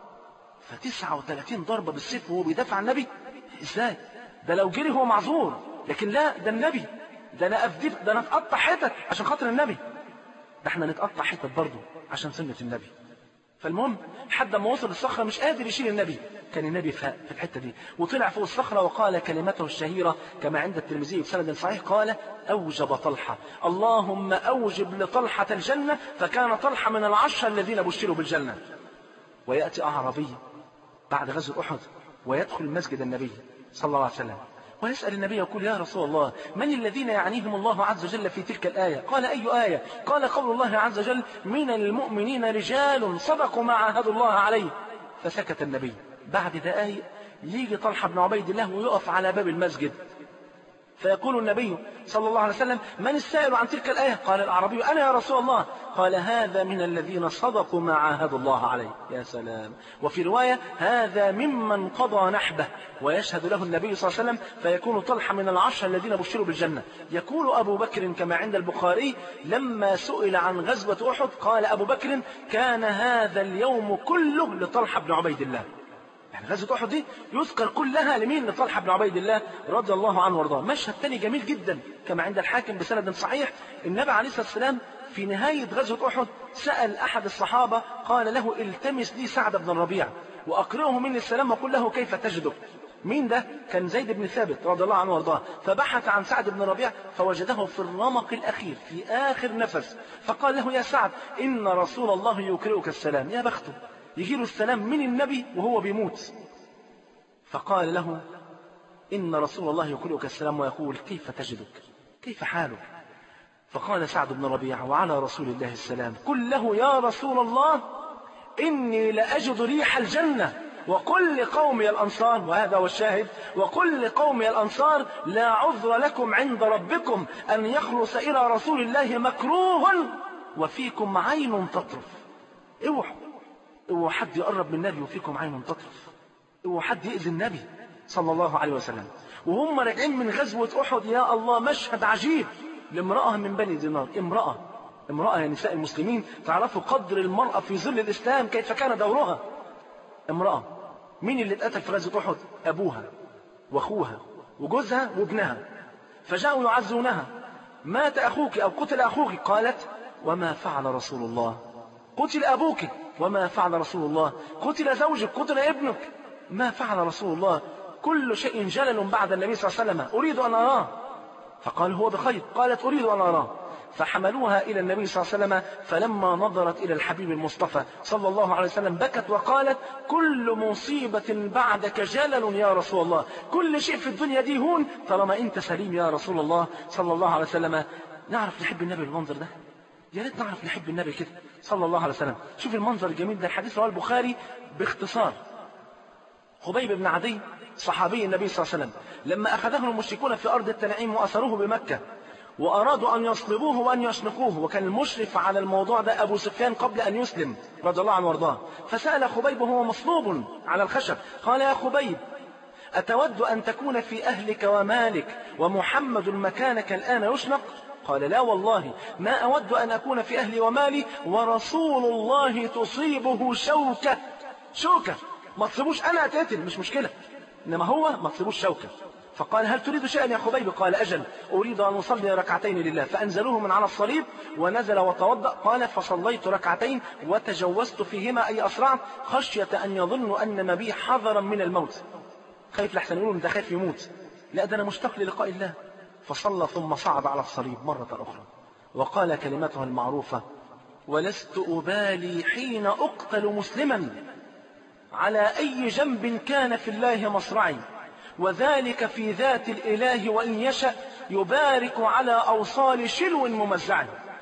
فتسعة وثلاثين ضربة بالسيف وهو بيدافع عن النبي ازاي؟ ده لو جري هو معذور لكن لا ده النبي. ده انا افديف ده انا اتقطع حتت عشان خاطر النبي. ده احنا نتقطع حتت برضه عشان سنة النبي. فالمهم لحد ما وصل الصخرة مش قادر يشيل النبي. كان النبي فاق في الحتة دي وطلع فوق الصخرة وقال كلمته الشهيرة كما عند الترمذي بسند صحيح قال أوجب طلحة اللهم أوجب لطلحة الجنة فكان طلحة من العشرة الذين بشروا بالجنة. ويأتي أعرابي بعد غزوة أحد ويدخل مسجد النبي صلى الله عليه وسلم ويسأل النبي يقول يا رسول الله من الذين يعنيهم الله عز وجل في تلك الآية؟ قال أي آية؟ قال قول الله عز وجل من المؤمنين رجال صدقوا ما عاهدوا الله عليه. فسكت النبي. بعد دقائق يجي طلحة بن عبيد الله ويقف على باب المسجد فيقول النبي صلى الله عليه وسلم من السائل عن تلك الآية؟ قال الأعرابي أنا يا رسول الله. قال هذا من الذين صدقوا ما عاهدوا الله عليه. يا سلام. وفي رواية هذا ممن قضى نحبه. ويشهد له النبي صلى الله عليه وسلم فيكون طلحة من العشرة الذين بشروا بالجنة. يقول أبو بكر كما عند البخاري لما سئل عن غزوة أحد قال أبو بكر كان هذا اليوم كله لطلحة بن عبيد الله. يعني غزوة أحد دي يذكر كلها لمين؟ لطلحة بن عبيد الله رضي الله عنه وارضاه. مشهد تاني جميل جدا كما عند الحاكم بسند صحيح، النبي عليه الصلاة والسلام في نهاية غزوة أحد سأل أحد الصحابة قال له التمس لي سعد بن الربيع وأقرئه مني السلام وقل له كيف تجدك. مين ده؟ كان زيد بن ثابت رضي الله عنه وارضاه. فبحث عن سعد بن الربيع فوجده في الرمق الأخير في آخر نفس، فقال له يا سعد إن رسول الله يقرئك السلام. يا بخته يجيله السلام من النبي وهو بيموت. فقال له إن رسول الله يقرئك السلام ويقول كيف تجدك، كيف حالك؟ فقال سعد بن ربيع وعلى رسول الله السلام قل له يا رسول الله إني لأجد ريح الجنة وقل لقومي الأنصار، وهذا هو الشاهد، وقل لقومي الأنصار لا عذر لكم عند ربكم أن يخلص إلى رسول الله مكروه وفيكم عين تطرف. اوعوا اوعوا حد يقرب من النبي وفيكم عين تطرف، اوعوا حد يؤذي النبي صلى الله عليه وسلم. وهم راجعين من غزوة أحد يا الله مشهد عجيب لامرأة من بني دينار، امرأة امرأة يا نساء المسلمين تعرفوا قدر المرأة في ظل الإسلام كيف كان دورها. امرأة مين اللي اتقتل في غزوة أحد؟ أبوها وأخوها وجوزها وابنها، فجاءوا يعزونها مات أخوك أو قتل أخوك، قالت وما فعل رسول الله؟ قتل أبوك. وما فعل رسول الله؟ قتل زوجك، قتل ابنك. ما فعل رسول الله؟ كل شيء جلل بعد النبي صلى الله عليه وسلم، أريد أن أراه. فقال هو بخير. قالت أريد أن أراه. فحملوها إلى النبي صلى الله عليه وسلم، فلما نظرت إلى الحبيب المصطفى صلى الله عليه وسلم بكت وقالت كل مصيبة بعدك جلل يا رسول الله، كل شيء في الدنيا دي هون طالما أنت سليم يا رسول الله صلى الله عليه وسلم. نعرف نحب النبي بالمنظر ده؟ يا ريت نعرف نحب النبي كده صلى الله عليه وسلم. شوف المنظر الجميل ده، الحديث رواه البخاري باختصار. خبيب بن عدي صحابي النبي صلى الله عليه وسلم لما أخذه المشركون في أرض التنعيم وأسروه بمكة وأرادوا أن يصلبوه وأن يشنقوه، وكان المشرف على الموضوع ده أبو سفيان قبل أن يسلم رضي الله عنه وارضاه. فسأل خبيب وهو مصلوب على الخشب قال يا خبيب أتود أن تكون في أهلك ومالك ومحمد مكانك الآن يشنق؟ قال لا والله ما أود أن أكون في أهلي ومالي ورسول الله تصيبه شوكة. شوكة ما تصيبوش أنا أتقتل مش مشكلة، إنما هو ما تصيبوش شوكة. فقال هل تريد شيئا يا خبيب؟ قال أجل أريد أن أصلي ركعتين لله. فأنزلوه من على الصليب ونزل وتوضأ. قال فصليت ركعتين وتجوزت فيهما أي أسرعت خشية أن يظنوا أن ما بي حذرا من الموت، خايف لحسن يقولوا أنت خايف يموت، لا ده أنا مشتاق للقاء الله. فصلى ثم صعد على الصليب مرة أخرى وقال كلمته المعروفة ولست أبالي حين أقتل مسلما على أي جنب كان في الله مصرعي وذلك في ذات الإله وإن يشأ يبارك على أوصال شلو ممزع.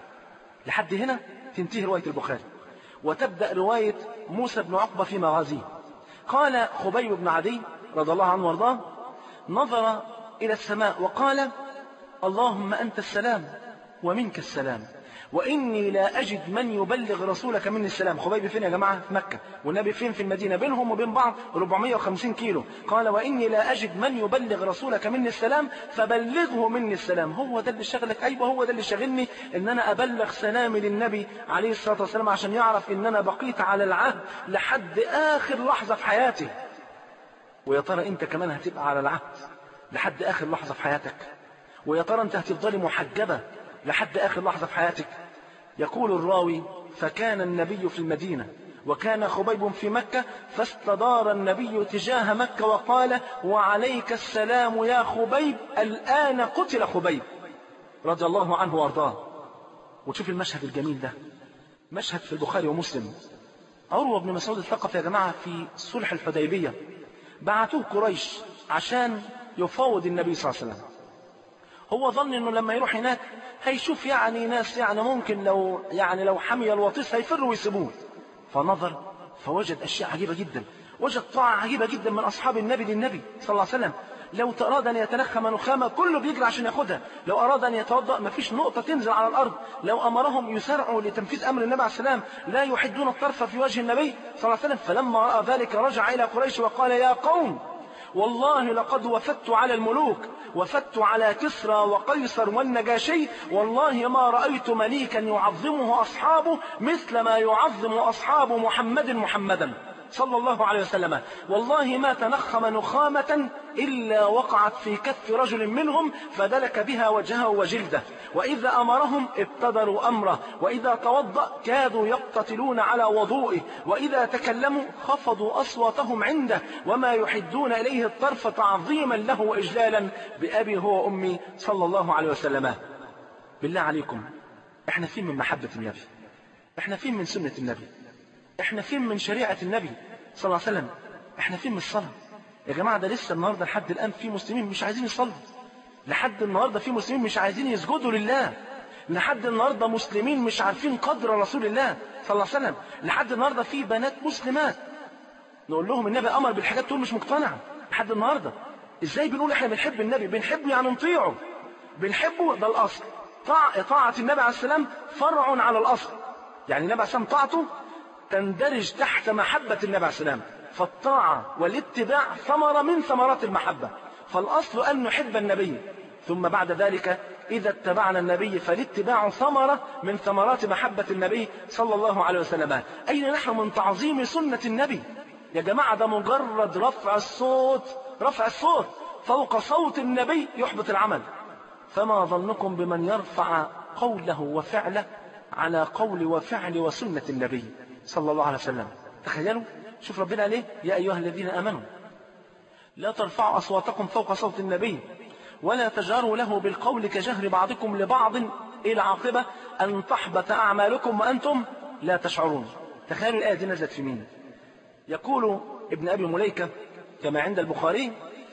لحد هنا تنتهي رواية البخاري وتبدأ رواية موسى بن عقبة في مغازيه. قال خبيب بن عدي رضي الله عنه وارضاه نظر إلى السماء وقال اللهم أنت السلام ومنك السلام وإني لا أجد من يبلغ رسولك مني السلام. خبيب فين يا جماعة؟ في مكة، والنبي فين؟ في المدينة، بينهم وبين بعض أربعمائة وخمسين كيلو. قال وإني لا أجد من يبلغ رسولك مني السلام فبلغه مني السلام. هو ده اللي شغلك؟ أيوة هو ده اللي شغلني، إن أنا أبلغ سلامي للنبي عليه الصلاة والسلام عشان يعرف إن أنا بقيت على العهد لحد آخر لحظة في حياتي. ويا ترى أنت كمان هتبقى على العهد لحد آخر لحظة في حياتك؟ ويا ترى أنت هتفضلي محجبة لحد آخر لحظة في حياتك؟ يقول الراوي فكان النبي في المدينة وكان خبيب في مكة فاستدار النبي تجاه مكة وقال وعليك السلام يا خبيب الآن قتل خبيب رضي الله عنه وارضاه. وتشوف المشهد الجميل ده، مشهد في البخاري ومسلم. عروة بن مسعود الثقفي يا جماعة في صلح الحديبية بعتوه قريش عشان يفاوض النبي صلى الله عليه وسلم. هو ظن انه لما يروح هناك هيشوف يعني ناس يعني ممكن لو يعني لو حمي الوطيس هيفروا ويسيبوه. فنظر فوجد اشياء عجيبه جدا، وجد طاعه عجيبه جدا من اصحاب النبي للنبي صلى الله عليه وسلم. لو اراد ان يتنخم نخامه كله بيجري عشان ياخدها، لو اراد ان يتوضا ما فيش نقطه تنزل على الارض، لو امرهم يسارعوا لتنفيذ امر النبي عليه السلام لا يحدون الطرف في وجه النبي صلى الله عليه وسلم. فلما راى ذلك رجع الى قريش وقال يا قوم والله لقد وفدت على الملوك، وفدت على كسرى وقيصر والنجاشي، والله ما رأيت مليكا يعظمه أصحابه مثل ما يعظم أصحاب محمد محمدا صلى الله عليه وسلم: والله ما تنخم نخامة إلا وقعت في كف رجل منهم فدلك بها وجهه وجلده، وإذا أمرهم ابتدروا أمره، وإذا توضأ كادوا يقتتلون على وضوئه، وإذا تكلموا خفضوا أصواتهم عنده، وما يحدون إليه الطرف تعظيما له وإجلالا بأبي هو وأمي صلى الله عليه وسلم. بالله عليكم، احنا فين من محبة النبي؟ احنا فين من سنة النبي؟ احنا فين من شريعة النبي صلى الله عليه وسلم؟ احنا فين من الصلاة؟ يا جماعة ده لسه النهاردة لحد الآن في مسلمين مش عايزين يصلوا، لحد النهاردة في مسلمين مش عايزين يسجدوا لله، لحد النهاردة مسلمين مش عارفين قدر رسول الله صلى الله عليه وسلم، لحد النهاردة في بنات مسلمات نقول لهم النبي أمر بالحاجات تقول مش مقتنعة لحد النهاردة. ازاي بنقول احنا بنحب النبي؟ بنحبه يعني نطيعه، بنحبه ده الأصل. طاعة, طاعة النبي عليه السلام فرع على الأصل، يعني النبي عليه السلام طاعته تندرج تحت محبة النبي عليه السلام، فالطاعة والاتباع ثمرة من ثمرات المحبة، فالأصل أن نحب النبي، ثم بعد ذلك إذا اتبعنا النبي فالاتباع ثمرة من ثمرات محبة النبي صلى الله عليه وسلم. أين نحن من تعظيم سنة النبي؟ يا جماعة ده مجرد رفع الصوت رفع الصوت فوق صوت النبي يحبط العمل، فما ظنكم بمن يرفع قوله وفعله على قول وفعل وسنة النبي صلى الله عليه وسلم؟ تخيلوا، شوف ربنا عليه: يا أيها الذين آمنوا لا ترفعوا أصواتكم فوق صوت النبي ولا تجهروا له بالقول كجهر بعضكم لبعض إلى عاقبة أن تحبط أعمالكم وأنتم لا تشعرون. تخيلوا الآية دي نزلت في مين؟ يقول ابن أبي مليكة كما عند البخاري: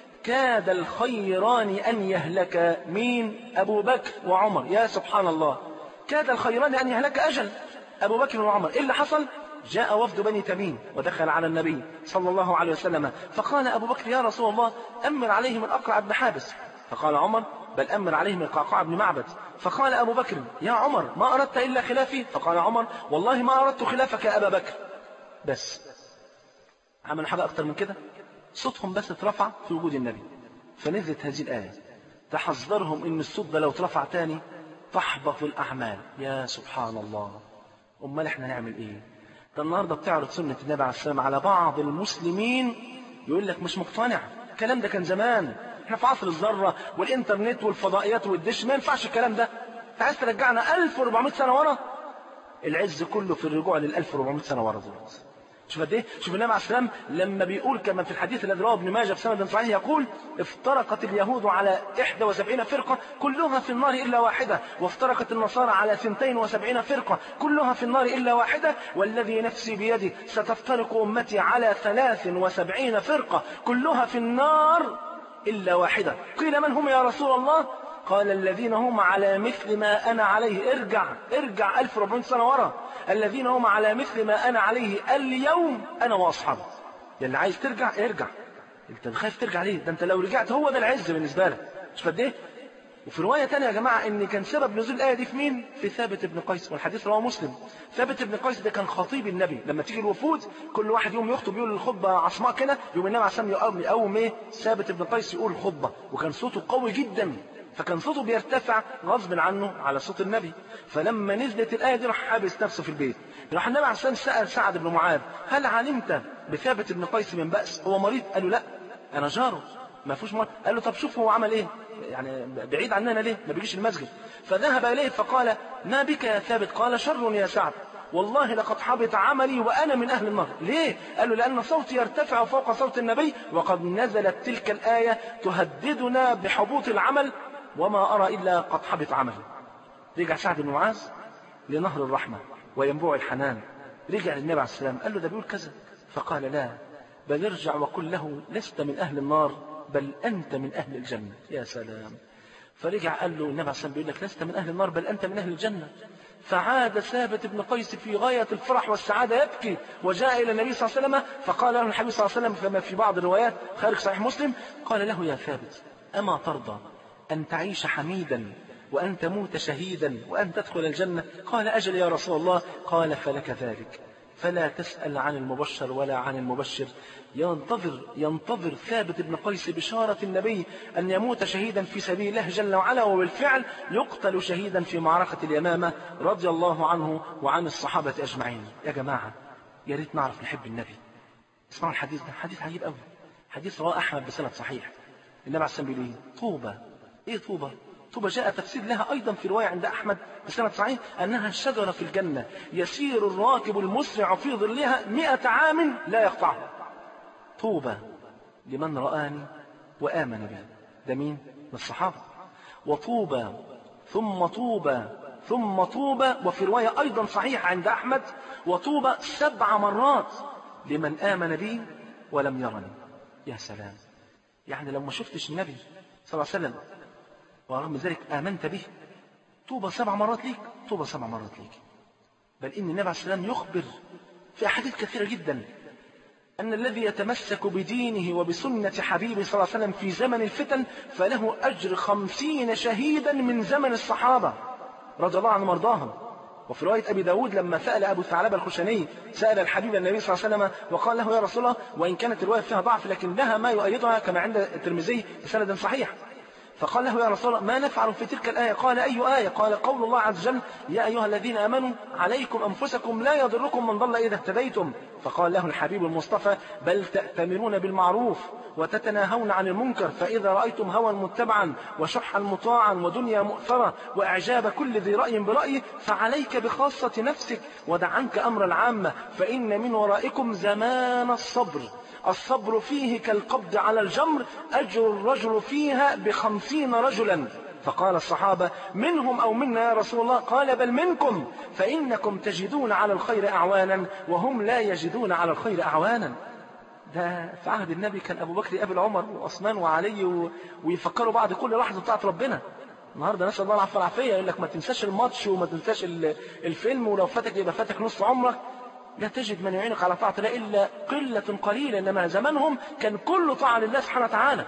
كاد الخيران أن يهلك مين؟ أبو بكر وعمر. يا سبحان الله، كاد الخيران أن يهلك أجل أبو بكر وعمر. إيه اللي حصل؟ جاء وفد بني تميم ودخل على النبي صلى الله عليه وسلم، فقال أبو بكر: يا رسول الله أمر عليهم الأقرع بن حابس. فقال عمر: بل أمر عليهم القعقاع بن معبد. فقال أبو بكر: يا عمر ما أردت إلا خلافي؟ فقال عمر: والله ما أردت خلافك يا أبا بكر. بس عملوا حاجة أكتر من كده؟ صوتهم بس اترفع في وجود النبي، فنزلت هذه الآية تحذرهم إن الصوت ده لو اترفع تاني تحبط الأعمال. يا سبحان الله، أمال إحنا نعمل إيه؟ ده النهاردة بتعرض سنة النبي عليه السلام على بعض المسلمين يقول لك مش مقتنع. الكلام ده كان زمان، احنا في عصر الذرة والإنترنت والفضائيات والدش، ما ينفعش الكلام ده. انت عايز ترجعنا ألف وأربعمائة سنة ورا؟ العز كله في الرجوع لل ألف وأربعمائة سنة ورا دلوقتي. شوف قد ايه؟ شوف النبي عليه السلام لما بيقول كما في الحديث الذي رواه ابن ماجه بسند صحيح، يقول: افترقت اليهود على إحدى وسبعين فرقة كلها في النار إلا واحدة، وافترقت النصارى على اثنتين وسبعين فرقة كلها في النار إلا واحدة، والذي نفسي بيده ستفترق أمتي على ثلاث وسبعين فرقة كلها في النار إلا واحدة. قيل: من هم يا رسول الله؟ قال: الذين هم على مثل ما أنا عليه. ارجع ارجع ألف وأربعمائة سنة ورا. الذين هم على مثل ما أنا عليه اليوم أنا وأصحابي. اللي عايز ترجع ارجع، انت خايف ترجع ليه؟ ده انت لو رجعت هو ده العز بالنسبة لك. شوف قد ايه؟ وفي رواية تانية يا جماعة ان كان سبب نزول الآية دي في مين؟ في ثابت بن قيس، والحديث رواه مسلم. ثابت بن قيس ده كان خطيب النبي، لما تيجي الوفود كل واحد يوم يخطب يقول الخطبة عصماء كده، يوم النبي عليه السلام يقوم يقوم ايه؟ ثابت بن قيس يقول الخطبة، وكان صوته قوي جدا، فكان صوته بيرتفع غصب عنه على صوت النبي. فلما نزلت الآية دي راح حابس نفسه في البيت. راح النبي عليه السلام سأل سعد بن معاذ: هل علمت بثابت بن قيس من بأس؟ هو مريض؟ قال له: لا أنا جاره ما فيهوش مرض. قال له: طب شوف هو عمل ايه، يعني بعيد عننا ليه، ما بيجيش المسجد. فذهب إليه فقال: ما بك يا ثابت؟ قال: شر يا سعد، والله لقد حبط عملي وأنا من أهل النار. ليه؟ قال له: لأن صوتي يرتفع فوق صوت النبي، وقد نزلت تلك الآية تهددنا بحبوط العمل، وما أرى إلا قد حبط عملي. رجع سعد بن معاذ لنهر الرحمة وينبوع الحنان، رجع للنبي عليه السلام قال له: ده بيقول كذا. فقال: لا، بل ارجع وقل له لست من أهل النار بل أنت من أهل الجنة. يا سلام. فرجع قال له النبي عليه السلام بيقول لك لست من أهل النار بل أنت من أهل الجنة. فعاد ثابت بن قيس في غاية الفرح والسعادة يبكي، وجاء إلى النبي صلى الله عليه وسلم فقال له النبي صلى الله عليه وسلم كما في بعض الروايات خارج صحيح مسلم، قال له: يا ثابت، أما ترضى أن تعيش حميدا وأن تموت شهيدا وأن تدخل الجنة؟ قال: أجل يا رسول الله. قال: فلك ذلك، فلا تسأل عن المبشر ولا عن المبشر. ينتظر ينتظر ثابت بن قيس بشارة النبي أن يموت شهيدا في سبيل الله جل وعلا، وبالفعل يقتل شهيدا في معركة اليمامة رضي الله عنه وعن الصحابة أجمعين. يا جماعة، يا ريت نعرف نحب النبي، اسمعوا الحديث ده، حديث عجيب قوي، حديث رواه أحمد بسند صحيح. النبي عليه الصلاة والسلام بيقول إيه؟ طوبى. إيه طوبى؟ طوبى جاء تفسير لها أيضا في رواية عند أحمد بسند صحيح أنها شجرة في الجنة يسير الراكب المسرع في ظلها مئة عام لا يقطعها. طوبى لمن رآني وآمن بي. ده مين؟ من الصحابة. وطوبى ثم طوبى ثم طوبى، وفي رواية أيضا صحيحة عند أحمد وطوبى سبع مرات لمن آمن بي ولم يرني. يا سلام، يعني لو ما شفتش النبي صلى الله عليه وسلم ورغم ذلك آمنت به، طوبى سبع مرات ليك، طوبى سبع مرات ليك. بل إن النبي عليه الصلاة والسلام يخبر في أحاديث كثيرة جدا أن الذي يتمسك بدينه وبسنة حبيبه صلى الله عليه وسلم في زمن الفتن فله أجر خمسين شهيدا من زمن الصحابة رضي الله عنهم وارضاهم. وفي رواية أبي داود لما سأل أبو ثعلبة الخشني سأل الحبيب النبي صلى الله عليه وسلم وقال له يا رسول الله، وإن كانت الرواية فيها ضعف لكن لها ما يؤيدها كما عند الترمذي بسند صحيح، فقال له يا رسول الله ما نفعل في تلك الآية؟ قال أي آية؟ قال قول الله عز وجل يا أيها الذين آمنوا عليكم أنفسكم لا يضركم من ضل إذا اهتديتم. فقال له الحبيب المصطفى بل تأتمرون بالمعروف وتتناهون عن المنكر، فإذا رأيتم هوى متبعا وشحا مطاعا ودنيا مؤثرة وإعجاب كل ذي رأي برأيه فعليك بخاصة نفسك ودع عنك أمر العامة، فإن من ورائكم زمان الصبر، الصبر فيه كالقبض على الجمر، أجر الرجل فيها بخمسين رجلا. فقال الصحابة منهم أو منا يا رسول الله؟ قال بل منكم، فإنكم تجدون على الخير أعوانا وهم لا يجدون على الخير أعوانا. ده في عهد النبي كان أبو بكر يقابل عمر وعثمان وعلي و... ويفكروا بعد كل لحظة بتاعت ربنا. النهارده نسأل الله العافية والعافية يقول لك ما تنساش الماتش وما تنساش الفيلم، ولو فاتك يبقى فاتك نص عمرك. لا تجد من يعينك على طاعة الله إلا قلة قليلة، إنما زمانهم كان كله طاعة لله سبحانه وتعالى.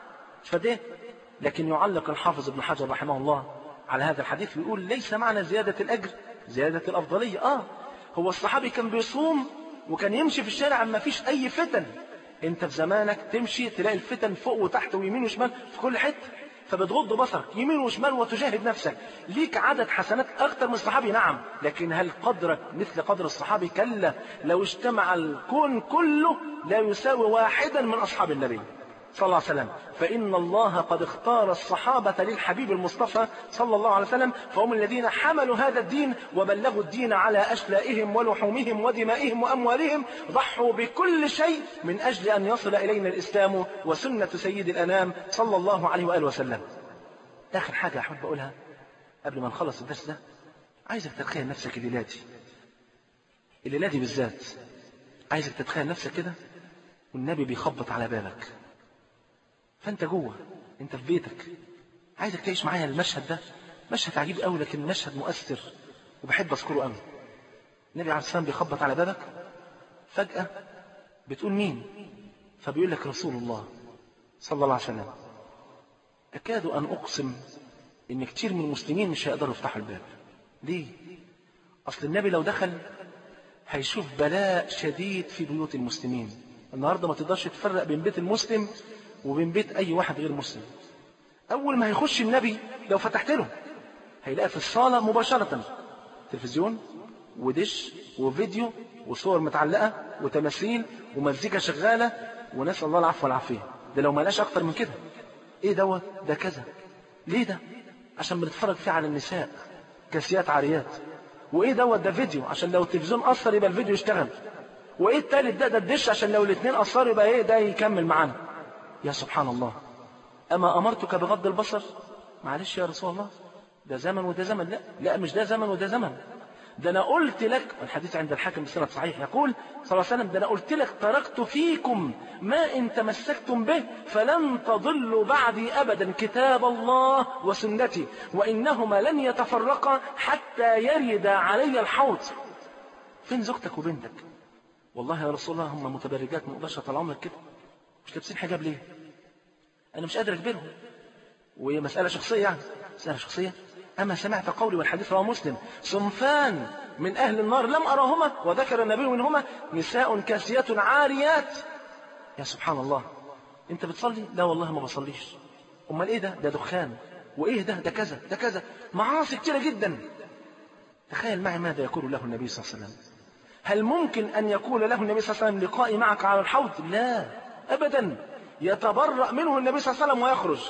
فده لكن يعلق الحافظ ابن حجر رحمه الله على هذا الحديث ويقول ليس معنى زيادة الأجر زيادة الأفضلية. آه هو الصحابي كان بيصوم وكان يمشي في الشارع ما فيش أي فتن. أنت في زمانك تمشي تلاقي الفتن فوق وتحت ويمين وشمال في كل حتة، فبتغض بصرك يمين وشمال وتجاهد نفسك. ليك عدد حسنات أكثر من الصحابي نعم، لكن هل قدرك مثل قدر الصحابي؟ كلا، لو اجتمع الكون كله لا يساوي واحدا من أصحاب النبي صلى الله عليه وسلم. فإن الله قد اختار الصحابة للحبيب المصطفى صلى الله عليه وسلم، فهم الذين حملوا هذا الدين وبلغوا الدين على أشلائهم ولحومهم ودمائهم وأموالهم، ضحوا بكل شيء من أجل أن يصل إلينا الإسلام وسنة سيد الأنام صلى الله عليه وآله وسلم. آخر حاجة أحب أقولها قبل ما نخلص الدرس ده، عايزك تتخيل نفسك الليلة دي الليلة دي بالذات، عايزك تتخيل نفسك كده والنبي بيخبط على بابك، فأنت جوه، أنت في بيتك. عايزك تعيش معايا المشهد ده، مشهد عجيب قوي لكن مشهد مؤثر وبحب أذكره قوي. النبي عليه السلام بيخبط على بابك، فجأة بتقول مين؟ فبيقول لك رسول الله صلى الله عليه وسلم. أكاد أن أقسم إن كتير من المسلمين مش هيقدروا يفتحوا الباب. ليه؟ أصل النبي لو دخل هيشوف بلاء شديد في بيوت المسلمين. النهاردة ما تقدرش تفرق بين بيت المسلم وبين بيت أي واحد غير مسلم. أول ما هيخش النبي لو فتحت له هيلاقي في الصالة مباشرة تلفزيون ودش وفيديو وصور متعلقة وتماثيل ومزيكا شغالة ونسأل الله العفو والعافية. ده لو ما لقاش أكتر من كده. إيه دوت؟ ده كذا. ليه ده؟ عشان بنتفرج فيه على النساء كاسيات عاريات. وإيه دوت؟ ده فيديو عشان لو التلفزيون أثر يبقى الفيديو يشتغل. وإيه التالت؟ ده ده الدش عشان لو الاثنين أثروا يبقى إيه ده يكمل معانا. يا سبحان الله، أما أمرتك بغض البصر؟ معلش يا رسول الله، ده زمن وده زمن. لا لا مش ده زمن وده زمن. ده أنا قلت لك، الحديث عند الحاكم بسند صحيح يقول صلى الله عليه وسلم، ده أنا قلت لك تركت فيكم ما إن تمسكتم به فلن تضلوا بعدي أبدا، كتاب الله وسنتي، وإنهما لن يتفرقا حتى يرد علي الحوض. فين زوجتك وبنتك؟ والله يا رسول الله هم متبرجات، ما اقدرش اطلعهم لك كده. مش لابسين حجاب ليه؟ انا مش قادر اجبرهم، وهي مساله شخصيه يعني مساله شخصيه. اما سمعت قولي والحديث رواه مسلم، صنفان من اهل النار لم اراهما، وذكر النبي منهما نساء كاسيات عاريات. يا سبحان الله، انت بتصلي؟ لا والله ما بصليش. امال ايه ده؟ ده دخان. وايه ده؟ ده كذا ده كذا، معاصي كتيره جدا. تخيل معي ماذا يقول له النبي صلى الله عليه وسلم. هل ممكن أن يقول له النبي صلى الله عليه وسلم لقائي معك على الحوض؟ لا أبدا، يتبرأ منه النبي صلى الله عليه وسلم ويخرج.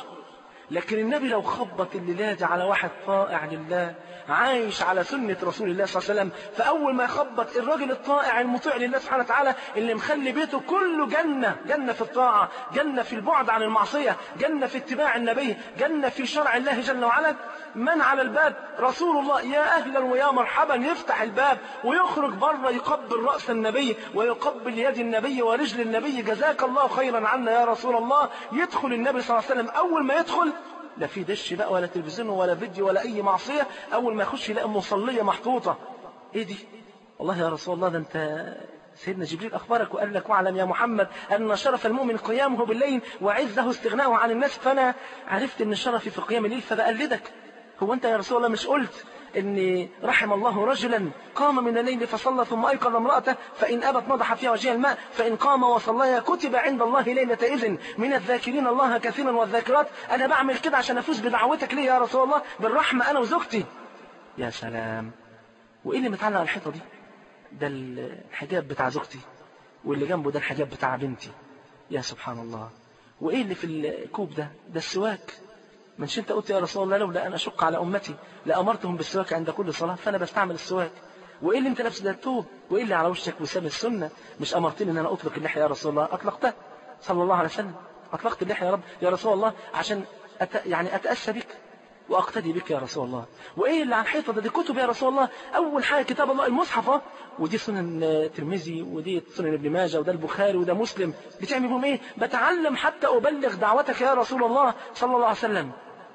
لكن النبي لو خبط الليلة دي على واحد طائع لله عايش على سنة رسول الله صلى الله عليه وسلم، فأول ما يخبط الراجل الطائع المطيع لله سبحانه وتعالى اللي مخلي بيته كله جنة، جنة في الطاعة، جنة في البعد عن المعصية، جنة في اتباع النبي، جنة في شرع الله جل وعلا، من على الباب؟ رسول الله. يا أهلا ويا مرحبا، يفتح الباب ويخرج بره يقبل رأس النبي ويقبل يد النبي ورجل النبي، جزاك الله خيرا عنا يا رسول الله. يدخل النبي صلى الله عليه وسلم، أول ما يدخل لا في دش بقى ولا تلفزيون ولا فيديو ولا أي معصية، أول ما يخش يلاقي مصلية محطوطة. إيه دي؟ والله يا رسول الله ده أنت سيدنا جبريل أخبرك وقال لك واعلم يا محمد أن شرف المؤمن قيامه بالليل وعزه استغناؤه عن الناس، فأنا عرفت أن شرفي في قيام الليل فبقلدك. هو أنت يا رسول الله مش قلت إن رحم الله رجلا قام من الليل فصلى ثم أيقظ امرأته فإن أبت نضح فيها وجهها الماء فإن قام وصلى كتب عند الله ليلة إذن من الذاكرين الله كثيرا والذاكرات؟ أنا بعمل كده عشان أفوز بدعوتك ليه يا رسول الله بالرحمة أنا وزوجتي. يا سلام. وإيه اللي متعلق على الحيطة دي؟ ده الحجاب بتاع زوجتي، واللي جنبه ده الحجاب بتاع بنتي. يا سبحان الله. وإيه اللي في الكوب ده؟ ده السواك. منش انت قلت يا رسول الله لولا أن أشق على أمتي لأمرتهم بالسواك عند كل صلاة، فأنا بستعمل السواك. وإيه اللي انت لابس ده؟ الثوب. وإيه اللي على وشك وسام السنة؟ مش أمرتني أن أنا أطلق اللحية يا رسول الله؟ أطلقتها صلى الله عليه وسلم. أطلقت اللحية يا رب يا رسول الله عشان أت... يعني أتأسى بك وأقتدي بك يا رسول الله. وإيه اللي على الحيطة ده؟ دي كتب يا رسول الله. أول حاجة كتاب الله المصحف، ودي سنن الترمذي ودي سنن ابن ماجه وده البخاري وده مسلم. بتعمل بهم إيه؟ بتعلم حتى أبلغ دعوتك يا رسول الله صلى الله عليه وسلم.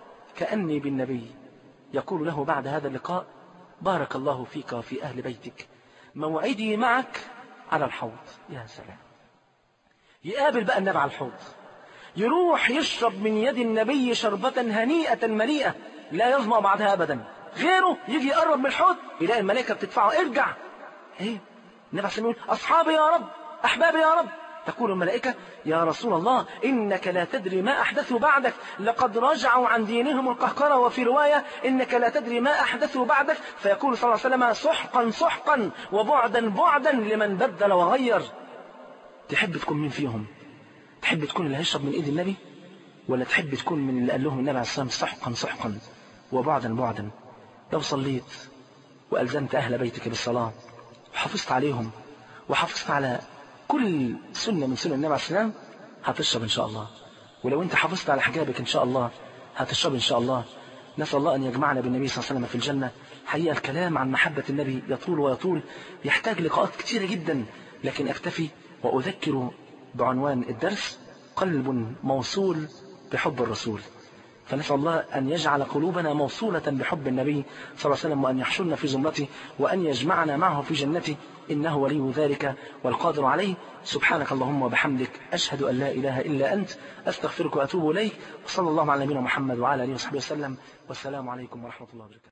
كأني بالنبي يقول له بعد هذا اللقاء بارك الله فيك وفي أهل بيتك، موعدي معك على الحوض. يا سلام. يقابل بقى النبي على الحوض، يروح يشرب من يد النبي شربة هنيئة مليئة لا يظمأ بعدها أبدا. غيره يجي يقرب من الحوض يلاقي الملائكة بتدفعه ارجع. ايه النبي عليه يقول أصحابي يا رب أحبابي يا رب. تقول الملائكة يا رسول الله إنك لا تدري ما أحدثوا بعدك، لقد رجعوا عن دينهم القهقرة، وفي رواية إنك لا تدري ما أحدثوا بعدك. فيقول صلى الله عليه وسلم سحقا سحقا وبعدا بعدا لمن بدل وغير. تحب تكون مين فيهم؟ تحب تكون اللي هيشرب من إيد النبي، ولا تحب تكون من اللي قال لهم النبي عليه الصلاة والسلام سحقا سحقا وبعدا بعدا؟ لو صليت وألزمت أهل بيتك بالصلاة وحافظت عليهم وحافظت على كل سنة من سنة النبي عليه الصلاة والسلام هتشرب إن شاء الله. ولو أنت حافظت على حجابك إن شاء الله هتشرب إن شاء الله. نسأل الله أن يجمعنا بالنبي صلى الله عليه وسلم في الجنة. حقيقة الكلام عن محبة النبي يطول ويطول، يحتاج لقاءات كثيرة جدا، لكن أكتفي وأذكر بعنوان الدرس قلب موصول بحب الرسول. فنسأل الله أن يجعل قلوبنا موصولة بحب النبي صلى الله عليه وسلم، وأن يحشرنا في زمرته، وأن يجمعنا معه في جنته، إنه ولي ذلك والقادر عليه. سبحانك اللهم وبحمدك أشهد أن لا إله إلا أنت أستغفرك وأتوب إليك. وصلى الله على نبينا محمد وعلى آله وصحبه وسلم، والسلام عليكم ورحمة الله وبركاته.